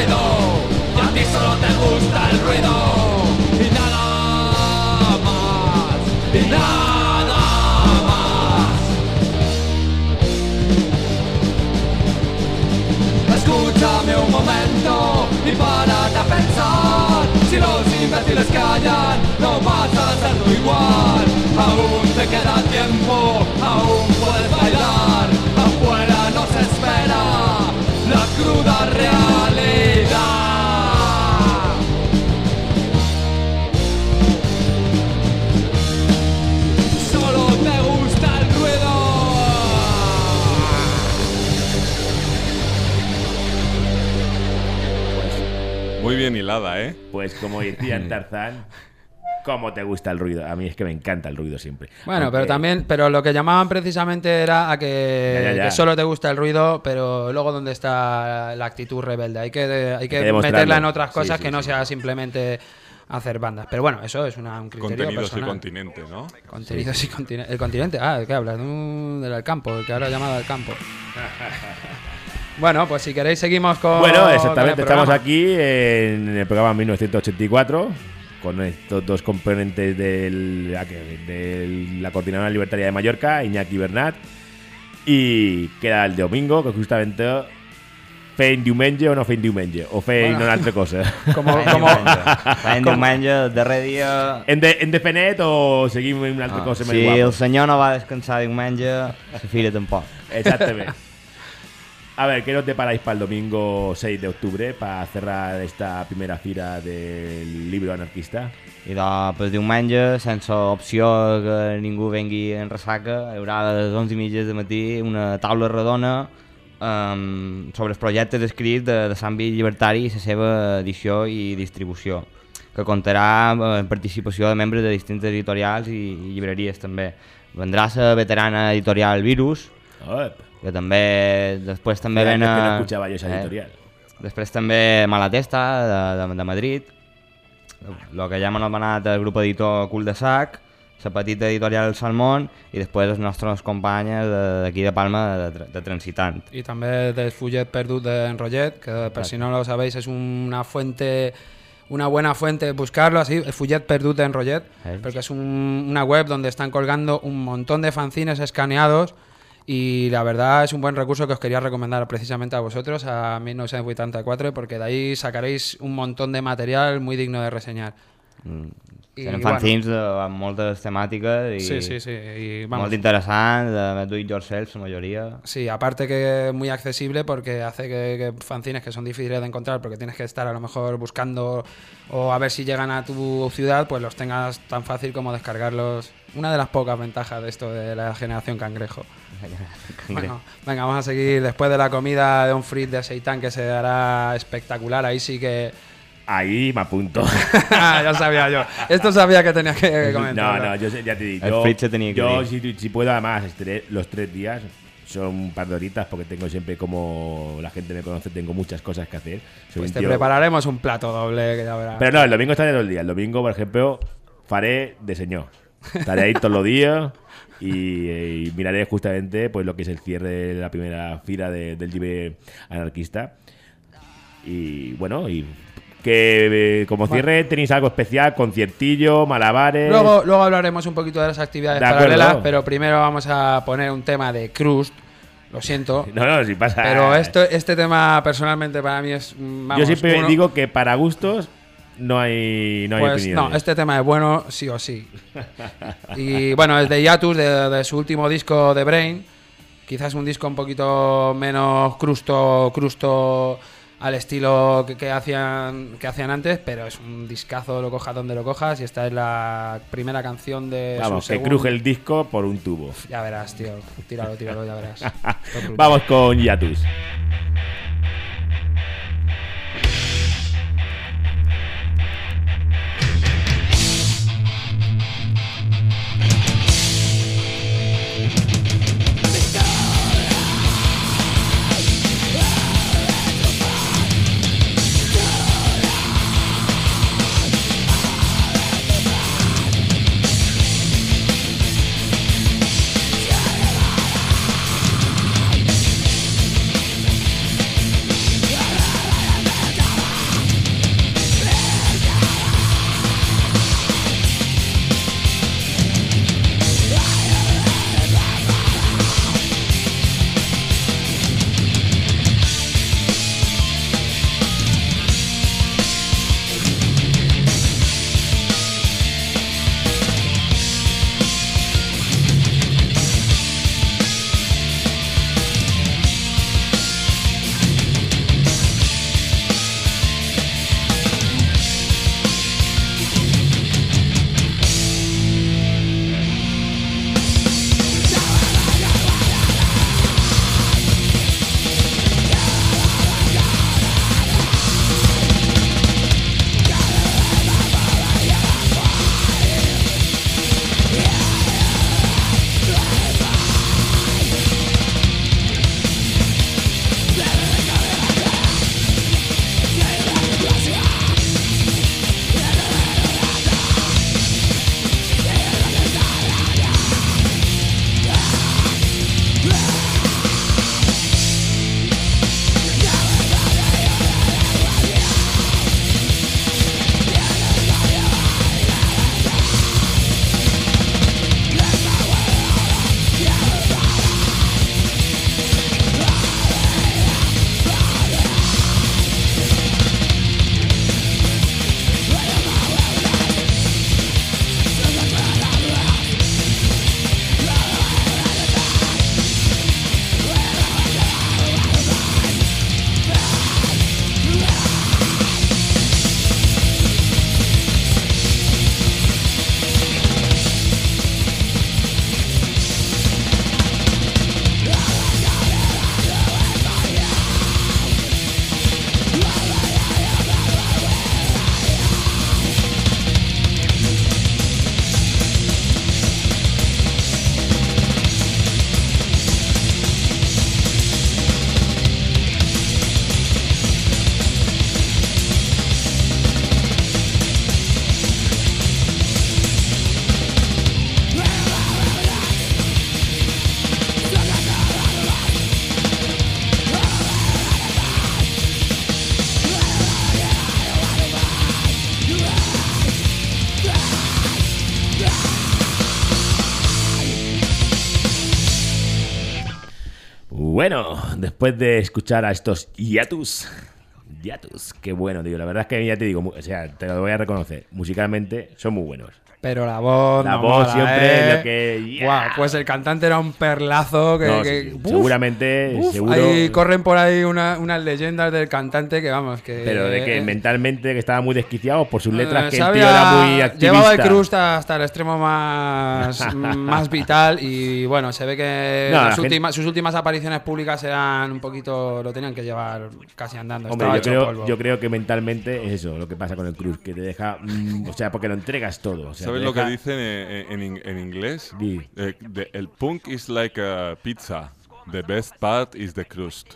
callar, no vas a hacerlo igual. Aún te queda tiempo, aún puedes bailar. Afuera nos espera la cruda realidad. Solo te gusta el ruido. Muy bien hilada, ¿eh? Pues como decía en Tarzán, ¿cómo te gusta el ruido? A mí es que me encanta el ruido siempre. Bueno, Aunque- pero también, pero lo que llamaban precisamente era a que, Ya, ya, ya. que solo te gusta el ruido, pero luego dónde está la actitud rebelde. Hay que, hay que, que demostrarlo. meterla en otras Sí, cosas sí, que no sí. sea simplemente hacer bandas. Pero bueno, eso es una, un criterio Contenidos y personal. continente, ¿no? Contenidos y continente. El continente, ah, ¿de qué hablas? De un- del campo, el que ahora llamado al campo. Bueno, pues si queréis seguimos con. Bueno, con el exactamente, estamos programa. aquí en el programa mil novecientos ochenta y cuatro con estos dos componentes del, de la Coordinadora Libertaria de Mallorca, Iñaki Bernat, y queda el domingo, que justamente fein diumenge o no fein diumenge, o fein Bueno. una altra cosa. Como, Feien como, diumenge. Feien diumenge, el darrer dia... En, de, en defenet o seguim en una altra Ah, cosa més si guapa? el senyor no va descansar diumenge, la fira tampoc. Exactamente. A ver, ¿qué nos deparáis para el domingo seis de octubre para cerrar esta primera fira del libro anarquista? I doncs, pel diumenge, sense opció que ningú vengui en ressaca, hi haurà a les onze i mitja de matí una taula redona um, sobre els projectes escrits de, de l'àmbit llibertari i la seva edició i distribució, que comptarà amb participació de membres de distintes editorials i, i llibreries també. Vendrà la veterana editorial Virus, Ep. que també després també Feia ven anys que no a- escuchaba yo esa editorial. Després també Malatesta, de, de, de Madrid, el que ja hem anomenat el grup editor Cul de Sac, la petita editorial Salmón i després els nostres companys de- d'aquí de Palma de, de, de Transitant. Y también del Fullet Perdut de Enrollet, que por si no lo sabéis es una fuente, una buena fuente, buscarlo así, el Fullet Perdut de Enrollet, ¿Eh? porque es un- una web donde están colgando un montón de fanzines escaneados y la verdad es un buen recurso que os quería recomendar precisamente a vosotros, a mil novecientos ochenta y cuatro, porque de ahí sacaréis un montón de material muy digno de reseñar. Mm. I, Tenen bueno. fanzins de, amb moltes temàtiques i Sí, sí, sí, y vamos. molt interessants, de do it yourself, la majoria. Sí, aparte que es muy accesible porque hace que, que fanzines que son difíciles de encontrar porque tienes que estar a lo mejor buscando o a ver si llegan a tu ciudad, pues los tengas tan fácil como descargarlos. Una de las pocas ventajas de esto de la generación cangrejo. Bueno, venga, vamos a seguir después de la comida de un frit de seitán que se hará espectacular. Ahí sí que... Ahí me apunto. Ya sabía yo. Esto sabía que tenía que comentar. No, no, yo sé- ya te digo. El Yo, Fritz se tenía que yo ir. si, si puedo, además, estaré los tres días. Son un par de horitas porque tengo siempre, como la gente me conoce, tengo muchas cosas que hacer. Soy Pues un te tío- prepararemos un plato doble que ya verás. Pero no, el domingo estaré todo el día. El domingo, por ejemplo, faré de señor. Estaré ahí todos los días y, y miraré justamente pues lo que es el cierre de la primera fila de- del libre anarquista. Y bueno, y que eh, como cierre tenéis algo especial, conciertillo, malabares. Luego, luego hablaremos un poquito de las actividades De acuerdo. paralelas, pero primero vamos a poner un tema de Crust. Lo siento. No, no, si pasa. Pero esto, este tema personalmente para mí es. mm, vamos, Yo siempre uno- digo que para gustos no hay, no hay Pues opiniones. no, este tema es bueno sí o sí. Y bueno, es de Hiatus, de, de su último disco de Brain. Quizás un disco un poquito menos crusto, crusto al estilo que, que hacían que hacían antes, pero es un discazo, lo cojas donde lo cojas. Y esta es la primera canción de Vamos, su que segundo- cruje el disco por un tubo. Ya verás, tío. Tíralo, tíralo, ya verás. Esto es brutal. Vamos con Yatus. Thank Bueno, después de escuchar a estos hiatus, hiatus, qué bueno, tío. La verdad es que ya te digo, o sea, te lo voy a reconocer. Musicalmente son muy buenos. Pero la voz, la no voz mola, siempre ¿eh? es lo que. Yeah. Guau, pues el cantante era un perlazo que, No, que sí, uf, seguramente, uf, seguro. Ahí corren por ahí una, unas leyendas del cantante que vamos que. Pero de que eh, mentalmente que estaba muy desquiciado por sus letras, eh, que el sabía- tío era muy activista. Llevaba el crust hasta el extremo más, más vital y bueno, se ve que No, la las gente- últimas, sus últimas apariciones públicas eran un poquito, lo tenían que llevar casi andando. Hombre, estaba yo hecho creo, polvo. yo creo que mentalmente es eso lo que pasa con el cruz, que te deja. mm, o sea, porque lo entregas todo. O sea, ¿Sabes te lo que deja- dicen en, en, en inglés? Di. Eh, de- el punk is like a pizza. The best part is the crust.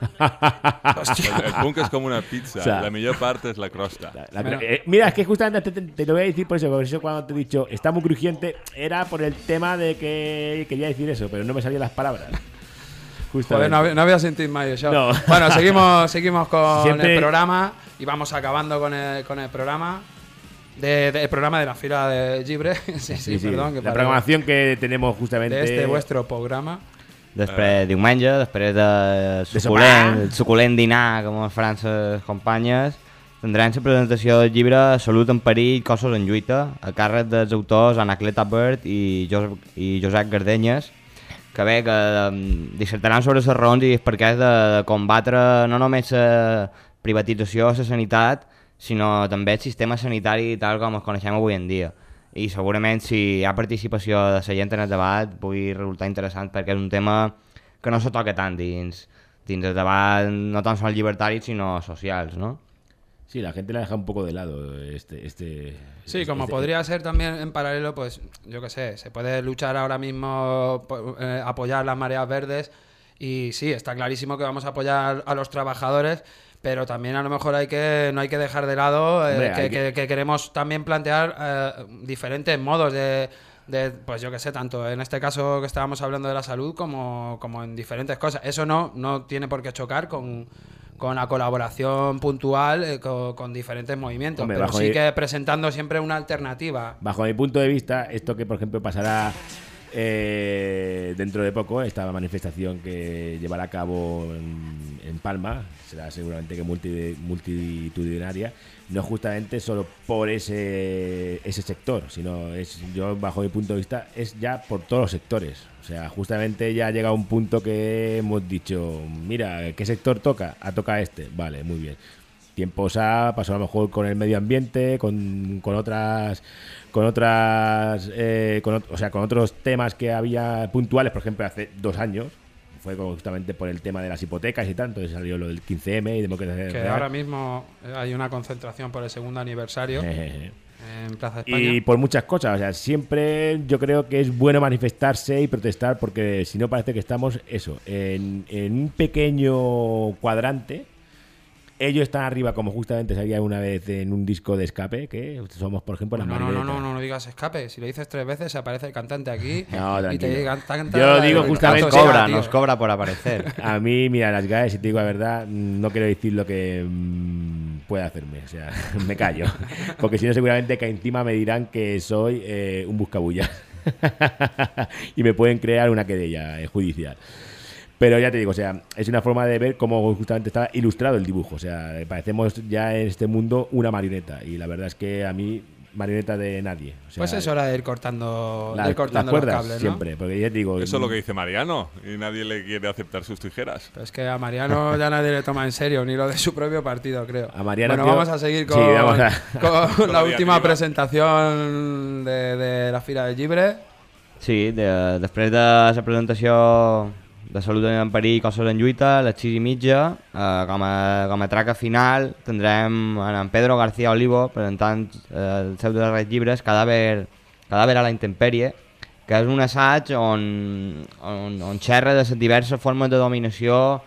el, el punk es como una pizza. O sea, la mejor parte es la crosta. La- la- eh, mira, es que justamente te, te- te lo voy a decir por eso, por eso cuando te he dicho está muy crujiente, era por el tema de que quería decir eso, pero no me salían las palabras. Justamente. Joder, no, había- no había sentido más eso. No. Bueno, seguimos, seguimos con Siempre- el programa y vamos acabando con el, con el programa. De, de- el programa de la fila de Gibre. sí, sí, Sí, sí, perdón. Que la parece- programación que tenemos justamente. de este vuestro programa. Després, diumenge, després de suculent, sopar. el suculent dinar, com a Frances companyes, tindrem la presentació del llibre Salut en perill, cossos en lluita, a càrrec dels autors Anacleta Bert i Josep, i Josep Gardenyes, que bé, que um, dissertaran sobre les raons i els perquès de, de combatre no només la privatització de la sanitat, sinó també el sistema sanitari tal com el coneixem avui en dia. I segurament si hi ha participació de la gent en el debat pugui resultar interessant perquè és un tema que no se toca tant dins, dins el debat no tan sols llibertaris sinó socials, ¿no? Sí, la gente la deja un poco de lado este... este Sí, este- como este- podría ser también en paralelo, pues yo qué sé, se puede luchar ahora mismo, po- eh, apoyar las mareas verdes y sí, está clarísimo que vamos a apoyar a los trabajadores, pero también a lo mejor hay que no hay que dejar de lado eh, Hombre, que, hay que- que- que queremos también plantear eh, diferentes modos de, de, pues yo qué sé, tanto en este caso que estábamos hablando de la salud como, como en diferentes cosas. Eso no, no tiene por qué chocar con... con la colaboración puntual eh, con, con diferentes movimientos, Hombre, pero bajo sí ahí- que presentando siempre una alternativa. Bajo mi punto de vista, esto que por ejemplo pasará eh, dentro de poco, esta manifestación que llevará a cabo en, en Palma, será seguramente que multi- multitudinaria, no justamente solo por ese, ese sector, sino es, yo bajo mi punto de vista, es ya por todos los sectores. O sea, justamente ya ha llegado un punto que hemos dicho, mira, ¿qué sector toca? Ah, toca este. Vale, muy bien. Tiempos ha pasado a lo mejor con el medio ambiente, con, con otras, con otras, eh, con, ot- o sea, con otros temas que había puntuales, por ejemplo, hace dos años, fue justamente por el tema de las hipotecas y tal, entonces salió lo del quince eme y democracia Que real. ahora mismo hay una concentración por el segundo aniversario Jejeje. en Plaza España. Y por muchas cosas, o sea, siempre yo creo que es bueno manifestarse y protestar porque si no parece que estamos, eso, en, en un pequeño cuadrante. Ellos están arriba, como justamente salía una vez en un disco de Escape, que somos, por ejemplo, la no, no, no, marioneta. no, no, no digas escape. Si lo dices tres veces, aparece el cantante aquí. No, y tranquilo. te digan, canta Yo lo la- digo la- justamente- la Nos cobra, tosera, tío. nos cobra por aparecer. A mí, mira, las gays, si te digo la verdad, no quiero decir lo que mm, puede hacerme. O sea, me callo. Porque si no, seguramente que encima me dirán que soy eh, un buscabullas. Y me pueden crear una querella eh, judicial. Pero ya te digo, o sea, es una forma de ver cómo justamente está ilustrado el dibujo. O sea, parecemos ya en este mundo una marioneta. Y la verdad es que a mí, marioneta de nadie. O sea, Pues es hora de ir cortando, la- de ir cortando las los cuerdas, cables, ¿no? siempre. Porque ya te digo. Eso es lo que dice Mariano y nadie le quiere aceptar sus tijeras. Pero es que a Mariano ya nadie le toma en serio, ni lo de su propio partido, creo. A Mariano, bueno, tío- vamos a seguir Sí, con, vamos a- con Con la la última diatriba. presentación de, de la Fira del Llibre. Sí, de, després de la presentació de Salut en perill, cossos en lluita, a les sis i mitja, eh, com, a, com a traca final, tindrem en Pedro García Olivo presentant eh, els seus darrers llibres, Cadàver, Cadàver a la intempèrie, que és un assaig on, on, on xerra de les diverses formes de dominació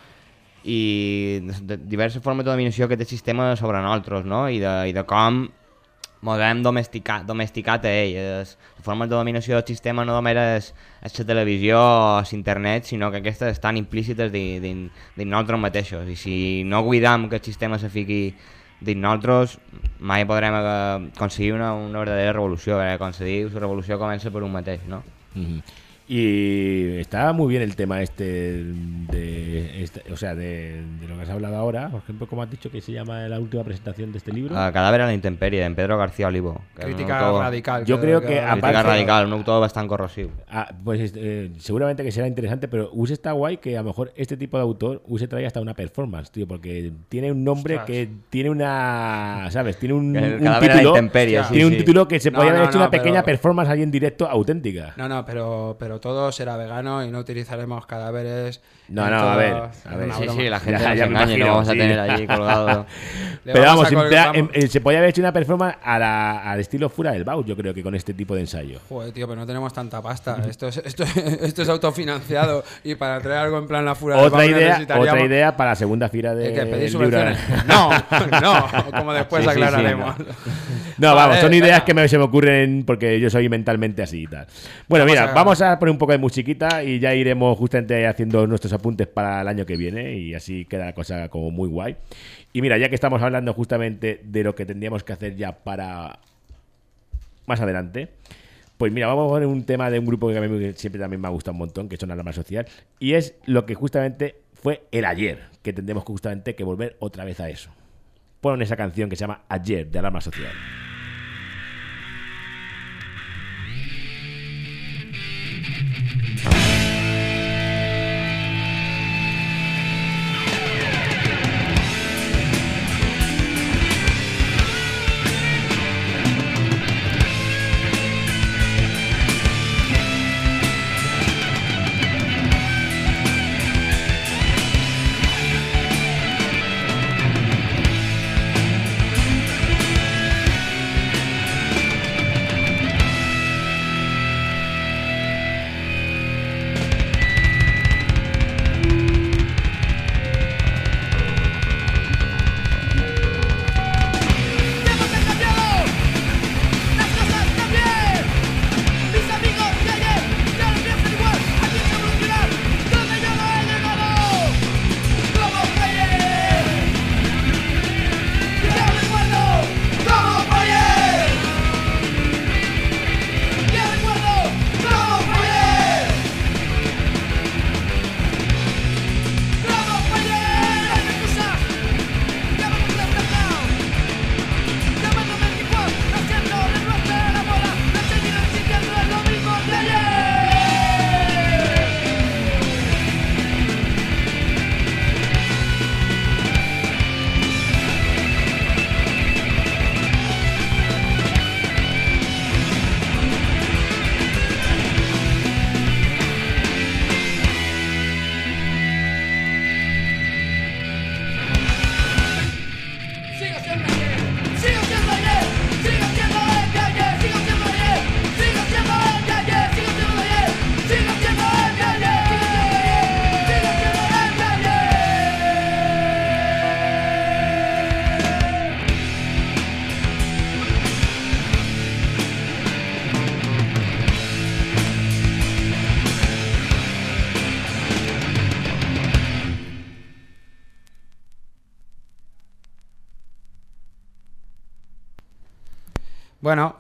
i de diverses formes de dominació que té el sistema sobre nosaltres, no? I de, i de com mos hem domesticat, domesticat a ell. Les formes de dominació del sistema no només és, és la televisió o l'internet, sinó que aquestes estan implícites dins, dins, dins nosaltres mateixos. I si no cuidam que el sistema se fiqui dins nosaltres, mai podrem eh, aconseguir una, una verdadera revolució. Eh? Com se diu, la revolució comença per un mateix, no? Ujú. Y está muy bien el tema este de, este, o sea, de, de lo que has hablado ahora. Por ejemplo, como has dicho que se llama la última presentación de este libro. Uh, Cadáver a la intemperie, en Pedro García Olivo. Crítica autor... radical. Yo creo que, que Crítica aparte, radical, un autor bastante corrosivo. Ah, pues eh, seguramente que será interesante, pero Use está guay que a lo mejor este tipo de autor Use trae hasta una performance, tío, porque tiene un nombre Ostras. que tiene una, ¿sabes? Tiene un, el un título, intemperie, sí, tiene sí. un título que se no, podía no, haber hecho no, una pequeña pero... performance ahí en directo auténtica. No, no, pero, pero todo será vegano y no utilizaremos cadáveres. No, no, a ver, a ver. Sí, sí, la gente ya, no ya se engañe, imagino, no vamos sí. a tener allí colgado. Pero vamos vamos, col- en, vamos. en, en, se podía haber hecho una performance a la, al estilo Fura del Baus, yo creo que con este tipo de ensayo. Joder, tío, pero no tenemos tanta pasta. Esto es, esto, esto es autofinanciado y para traer algo en plan la Fura del Otra Baus idea, necesitaríamos... otra idea para la segunda fila de ¿Eh, que pedir del subvenciones? libro. No, no, como después Sí, sí, sí, aclararemos. no. No, Vale, vamos, son ideas venga. que me, se me ocurren porque yo soy mentalmente así y tal. Bueno, Vamos mira, a- vamos a poner un poco de musiquita y ya iremos justamente haciendo nuestros apuntes para el año que viene y así queda la cosa como muy guay. Y mira, ya que estamos hablando justamente de lo que tendríamos que hacer ya para más adelante, pues mira, vamos a poner un tema de un grupo que a mí siempre también me ha gustado un montón, que son Alarma Social, y es lo que justamente fue el ayer, que tendremos justamente que volver otra vez a eso. Ponen esa canción que se llama Ayer, de Alarma Social. Bueno,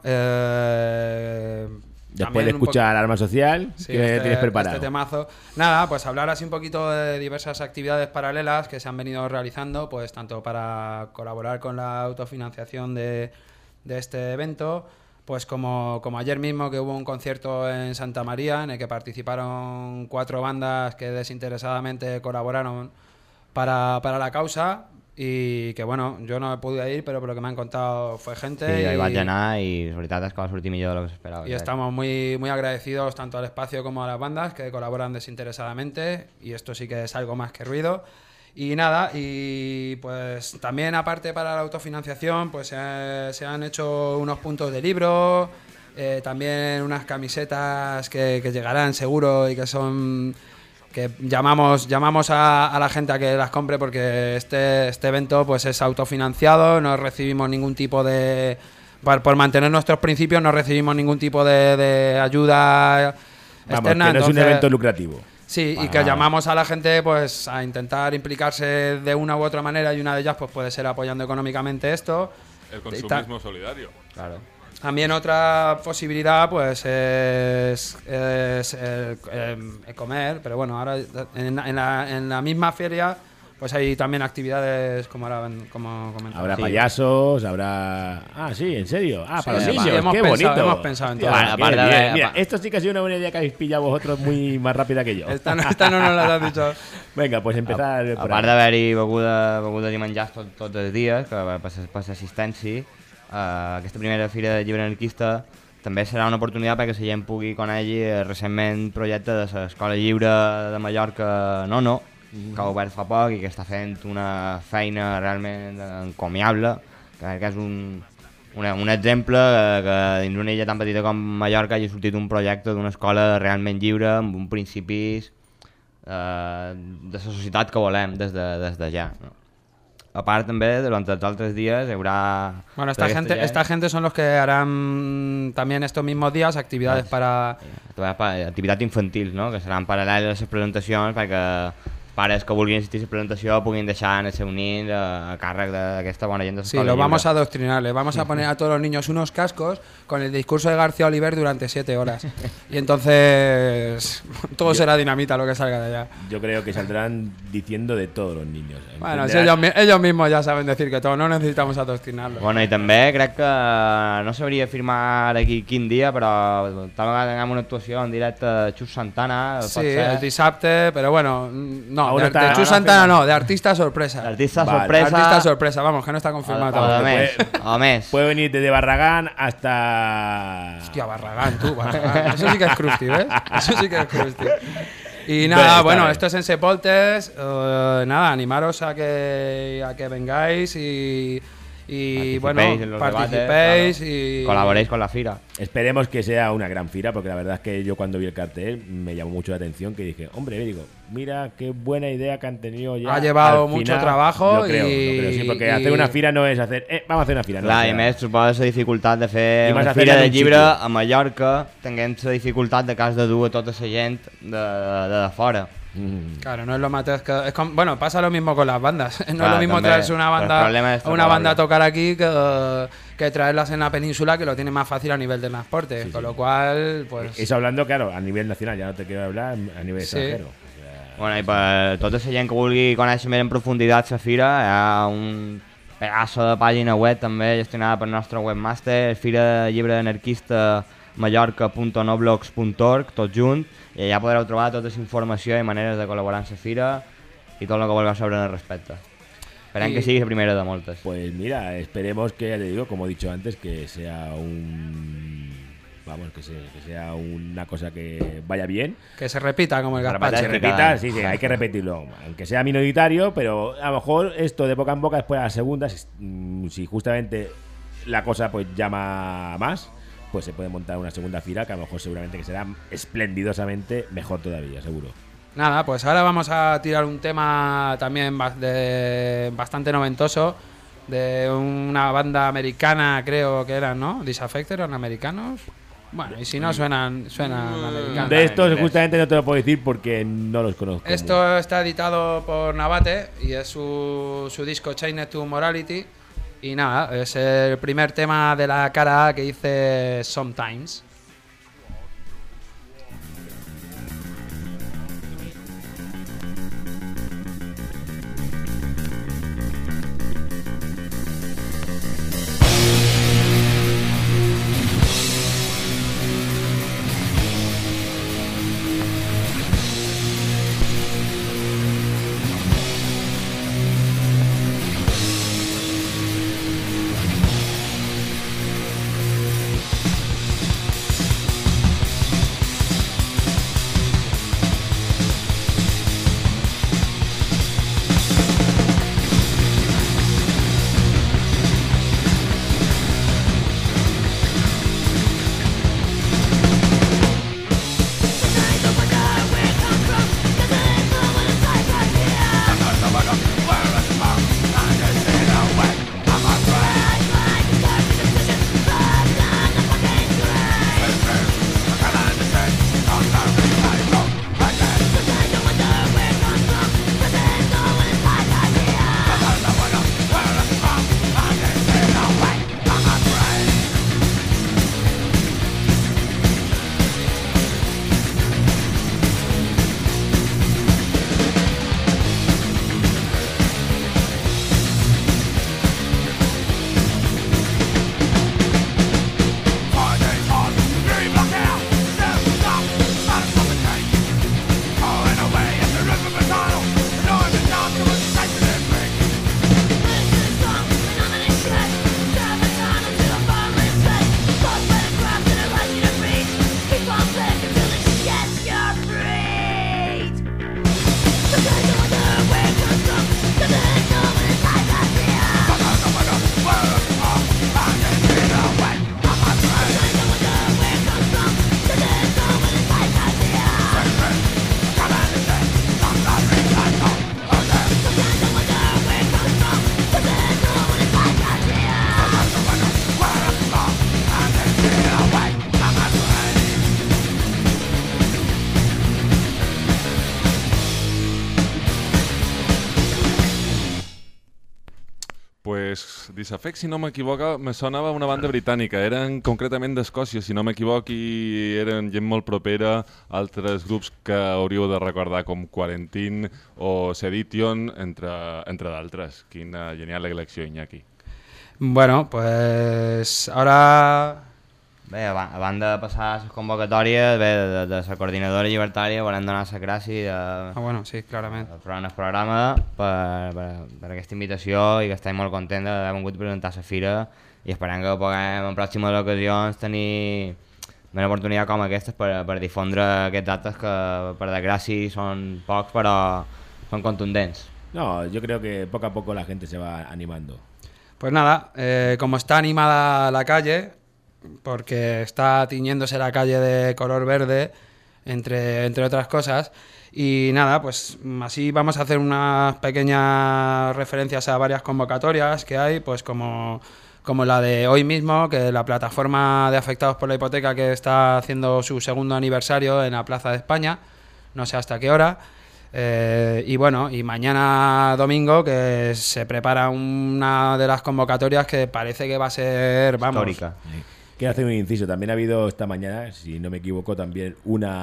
eh, Después de escuchar Alarma Social, sí, ¿qué este, tienes preparado? Este temazo. Nada, pues hablar así un poquito de diversas actividades paralelas que se han venido realizando, pues tanto para colaborar con la autofinanciación de, de este evento, pues como, como ayer mismo que hubo un concierto en Santa María en el que participaron cuatro bandas que desinteresadamente colaboraron para, para la causa. I que, bueno, jo no he podido ir, pero por lo que me han contado fue gente. Sí, y, ahí vaig anar y la veritat és que va sortir millor de lo que s'esperava. y estamos muy, muy agradecidos tanto al espacio como a las bandas que colaboran desinteresadamente, y esto sí que es algo más que ruido. Y nada, y pues también aparte para la autofinanciación, pues se, se han hecho unos puntos de libro, eh, también unas camisetas que, que llegarán seguro y que son... que llamamos llamamos a, a la gente a que las compre porque este, este evento pues es autofinanciado, no recibimos ningún tipo de... Por, por mantener nuestros principios no recibimos ningún tipo de, de ayuda Vamos, externa. que no es un entonces- evento lucrativo. Sí, y Ah. que llamamos a la gente pues a intentar implicarse de una u otra manera, y una de ellas pues puede ser apoyando económicamente esto. El Y ta- consumismo solidario. Claro. También otra posibilidad pues es, es el, el- el comer, pero bueno, ahora en, en la, en la misma feria pues hay también actividades como ahora como comentaba. Habrá Sí. payasos, habrá... Ah, sí, ¿en serio? Ah, Sí, para los sí, niños, hemos qué pensado- bonito. hemos pensado en todo. Hostia, Vale, qué aparte de- bien. Mira, apa- esto sí que ha sido una buena idea que habéis pillado vosotros muy más rápida que yo. Esta no, esta no nos la has dicho. Venga, pues empezar A, por a part ahí. d'haver-hi beguda, begudes i menjars tot, tots els dies, que per, per, per l'assistència, uh, aquesta primera fira de llibre anarquista també serà una oportunitat perquè la gent pugui conèixer el recentment projecte de l'Escola Lliure de Mallorca Nono, que ha obert fa poc i que està fent una feina realment encomiable, que crec que és un, una, un exemple que, que dins una illa tan petita com Mallorca hagi sortit un projecte d'una escola realment lliure, amb uns principis eh, de la societat que volem des de, des de ja. No? A part també, durant els altres dies hi haurà... Bueno, esta per gente, aquesta esta gente son los que harán también estos mismos días actividades para... ja, pa- activitat infantil, no? Que seran paral·leles a les presentacions perquè pares que vulguin assistir a la presentació puguin deixar en el seu nin a, a càrrec d'aquesta bona gent de Sí, l'escola lo vamos a lliure. adoctrinar, les vamos a poner a todos los niños unos cascos con el discurso de García Oliver durante siete horas. Y entonces todo será dinamita lo que salga de allá. Yo creo que saldrán diciendo de todos los niños. Bueno, si Entenderán- ellos, mi- ellos mismos ya saben decir que todo, no necesitamos adoctrinarlos. Bueno, i també crec que no sabria afirmar aquí quin dia, però tal vegada tinguem una actuació en directe de Xus Santana, pot Sí, ser. el Disapte, pero bueno, mm, no, Aún de, está- de aún Chus no Santana firma. no, de artista sorpresa. Artista Vale. sorpresa. Artista sorpresa, vamos, que no está o, confirmado o de todavía. més, o més. Puede venir desde Barragán hasta... Hostia, Barragán, tú, Barragán. Eso sí que es crusty, ¿ves? Eso sí que es crusty. Y Bueno, nada, está bueno, bien. esto es en Sepoltes. eh, nada, animaros a que, a que vengáis y, y bueno, Participéis en los participéis debates, y... Colaboréis con la fira. Esperemos que sea una gran fira, porque la verdad es que yo cuando vi el cartel me llamó mucho la atención, que dije, hombre, digo, mira qué buena idea que han tenido ya. Ha llevado al mucho final". trabajo Lo creo, y- lo creo, sí, porque y- hacer una fira no es hacer, eh, vamos a hacer una fira. No, Clar, o i sea, més suposa la dificultat de fer I vas una a fira fer-la de en un llibre sitio. a Mallorca, tenint la dificultat de que has de dur a tota la gent de, de, de fora. mm, Claro, no es lo mateix que... Es como, bueno, pasa lo mismo con las bandas. No es Claro, lo mismo también. traerse una Pero el banda, problema es una banda a trasladarlo. tocar aquí que, que traerlas en la península, que lo tiene más fácil a nivel de transporte. Sí, con sí. lo cual, pues... Eso hablando, claro, a nivel nacional, ya no te quiero hablar a nivel Sí. extranjero. O sea, Bueno, i per tota la gent que vulgui conèixer més en profunditat la fira, hi ha un pedaço de pàgina web també gestionada pel nostre webmaster, fira de llibre anarquista mallorca punt noblogs punt org, tot junt, i allà podreu trobar tota la informació i maneres de col·laborar en la fira i tot el que vulgueu saber al respecte. Esperem I- que sigui la primera de moltes. Pues mira, esperemos que, ya te digo, como he dicho antes, que sea un... Vamos, que, se- que sea una cosa que vaya bien. Que se repita como el Se gazpacho. Se repita. repita, sí, sí, hay que repetirlo. Aunque sea minoritario, pero a lo mejor esto de boca en boca después a la segunda, si, mm, si justamente la cosa pues llama más, pues se puede montar una segunda fila que a lo mejor seguramente que será esplendidosamente mejor todavía, seguro. Nada, pues ahora vamos a tirar un tema también ba- de bastante noventoso de una banda americana, creo que eran, ¿no? Disaffected, eran americanos. Bueno, y si no suenan, suenan americanos. De estos inglés. justamente no te lo puedo decir porque no los conozco. Esto está editado por Navate y es su, su disco Chained to Morality. Y nada, es el primer tema de la cara A que dice Sometimes. Disafect, si no m'equivoco, me sonava una banda britànica. Eren concretament d'Escòcia, si no m'equivoco, i eren gent molt propera a altres grups que hauríeu de recordar com Quarantine o Sedition, entre, entre d'altres. Quina genial elecció, Iñaki. Bueno, pues ahora... Bé, a banda de passar les convocatòries, bé, de, de la coordinadora llibertària volem donar les gràcies de, ah, bueno, sí, clarament. en el programa per, per, per aquesta invitació i que estem molt contents d'haver vingut a presentar la fira i esperem que puguem en pròximes ocasions tenir una oportunitat com aquesta per, per difondre aquests actes que per desgràcia són pocs però són contundents. No, yo creo que poco a poco la gente se va animando. Pues nada, eh, como está animada la calle, porque está tiñéndose la calle de color verde, entre, entre otras cosas. Y nada, pues así vamos a hacer unas pequeñas referencias a varias convocatorias que hay, pues como, como la de hoy mismo, que la plataforma de afectados por la hipoteca que está haciendo su segundo aniversario en la Plaza de España, no sé hasta qué hora. Eh, y bueno, y mañana domingo que se prepara una de las convocatorias que parece que va a ser, vamos... histórica. Sí. Quiero hacer un inciso. También ha habido esta mañana, si no me equivoco, también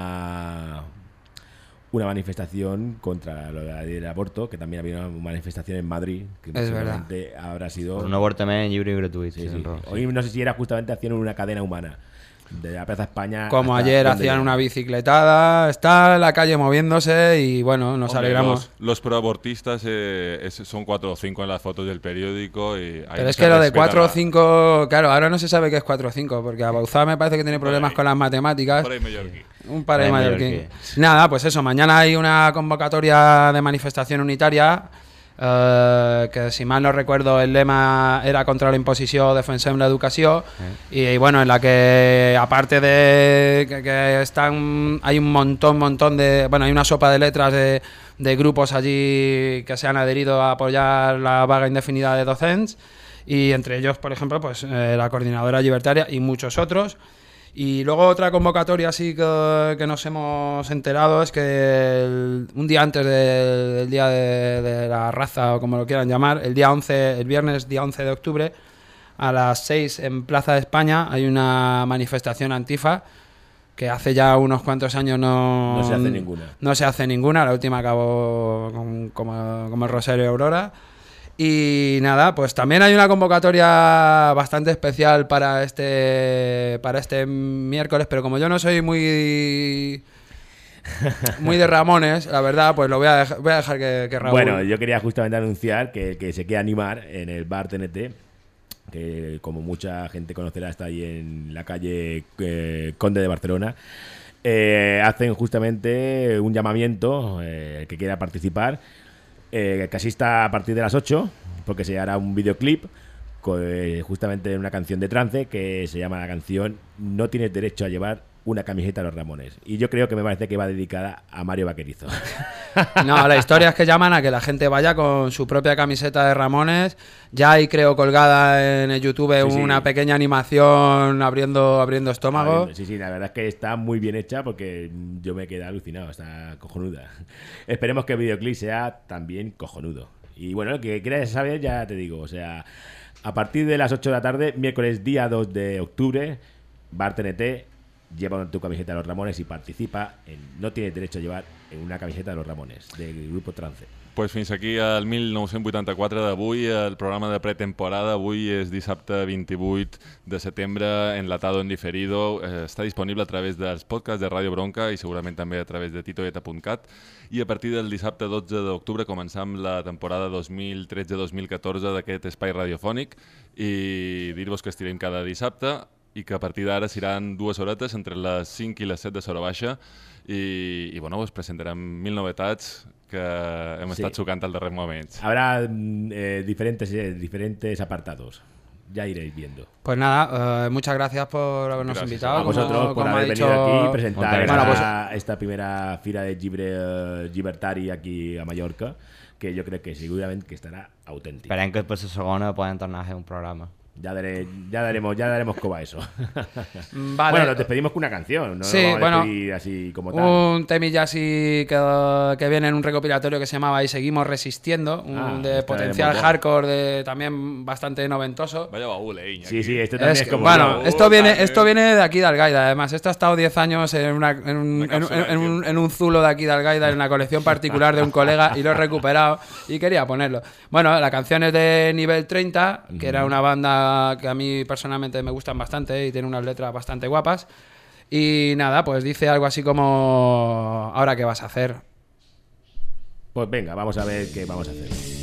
una una manifestación contra lo del aborto, que también ha habido una manifestación en Madrid, que es verdad. habrá sido... Por un avortament lliure i gratuït. Sí, sí. Sí. Hoy no sé si era justamente haciendo una cadena humana de la Plaza España. Como ayer hacían llega. Una bicicletada, está en la calle moviéndose y bueno, nos Hombre, alegramos. Los, los proabortistas eh, es, son cuatro o cinco en las fotos del periódico. Y Pero es que lo de cuatro o cinco, claro, ahora no se sabe qué es cuatro o cinco, porque a Bauzá me parece que tiene problemas con las matemáticas. Por ahí mallorquí. Un par de mallorquín. Nada, pues eso, mañana hay una convocatoria de manifestación unitaria. Uh, que si mal no recuerdo el lema era contra la imposició, defensem l'educació sí. y, y bueno, en la que aparte de que, que están hay un montón montón de bueno hay una sopa de letras de, de grupos allí que se han adherido a apoyar la vaga indefinida de docents y entre ellos por ejemplo pues eh, la Coordinadora Llibertària y muchos otros. Y luego otra convocatoria así que, que nos hemos enterado es que el, un día antes de, del día de, de la raza o como lo quieran llamar, el día once, el viernes día once de octubre a las seis en Plaza de España hay una manifestación antifa que hace ya unos cuantos años no, no se hace ninguna. No se hace ninguna, la última acabó con, como, como el Rosario Aurora. Y nada, pues también hay una convocatoria bastante especial para este para este miércoles, pero como yo no soy muy muy de Ramones, la verdad, pues lo voy a dejar, voy a dejar que, que Raúl... Bueno, yo quería justamente anunciar que el que se quiera animar en el bar T N T, que como mucha gente conocerá está ahí en la calle eh, Conde de Barcelona, eh, hacen justamente un llamamiento, eh, el que quiera participar, Eh, que asista a partir de las ocho, porque se hará un videoclip con, eh, justamente una canción de trance que se llama la canción No tienes derecho a llevar una camiseta a los Ramones. Y yo creo que me parece que va dedicada a Mario Vaquerizo. No, la historia es que llaman a que la gente vaya con su propia camiseta de Ramones. Ya hay, creo, colgada en el YouTube sí, una sí. pequeña animación abriendo abriendo estómago. Sí, sí, la verdad es que está muy bien hecha porque yo me quedé alucinado, está cojonuda. Esperemos que el videoclip sea también cojonudo. Y bueno, lo que quieras saber ya te digo, o sea, a partir de las ocho de la tarde, miércoles día dos de octubre, Bar T N T, lleva tu camiseta de los Ramones y participa en No tienes derecho a llevar en una camiseta de los Ramones, del grupo Trance. Pues fins aquí el mil nou-cents vuitanta-quatre d'avui, el programa de pretemporada. Avui és dissabte vint-i-vuit de setembre, enlatado en diferido. Eh, està disponible a través dels podcasts de Ràdio Bronca i segurament també a través de titoeta punt cat. I a partir del dissabte dotze d'octubre començam la temporada dos mil tretze dos mil catorze d'aquest espai radiofònic i dir-vos que estirem cada dissabte i que a partir d'ara seran dues horetes entre les cinc i les set de Sora Baixa i, i bueno, us presentarem mil novetats que hem estat sí. sucant al darrer moment. Habrá eh, diferentes, eh, diferentes apartados. Ya iréis viendo. Pues nada, uh, muchas gracias por habernos gracias invitado. A vosotros como, por como haber dicho... venido aquí y presentar bueno, pues... esta, esta primera fira de Llibre, uh, Llibertari aquí a Mallorca, que yo creo que seguramente que estarà autèntic. Esperem que per la segona poden tornar a fer un programa. Ya, daré, ya daremos ya daremos coba a eso. Vale. Bueno, nos despedimos con una canción, ¿no? Sí, Vamos a bueno, despedir así como tal. un temilla así que, que viene en un recopilatorio que se llamaba Y seguimos resistiendo, un Ah, de está potencial de hardcore, de, también bastante noventoso. Vaya baúl, eh, Sí, sí, este también Es es, que, como... bueno, Oh, esto viene, también. esto viene de aquí de Algaida, además. Esto ha estado diez años en, una, en, un, Una en, cápsula en- en un, de en un zulo de aquí de Algaida, en una colección particular de un colega, y lo he recuperado y quería ponerlo. Bueno, la canción es de Nivel treinta, que era una banda que a mí personalmente me gustan bastante y tiene unas letras bastante guapas. Y nada, pues dice algo así como: ¿ahora qué vas a hacer? Pues venga, vamos a ver qué vamos a hacer.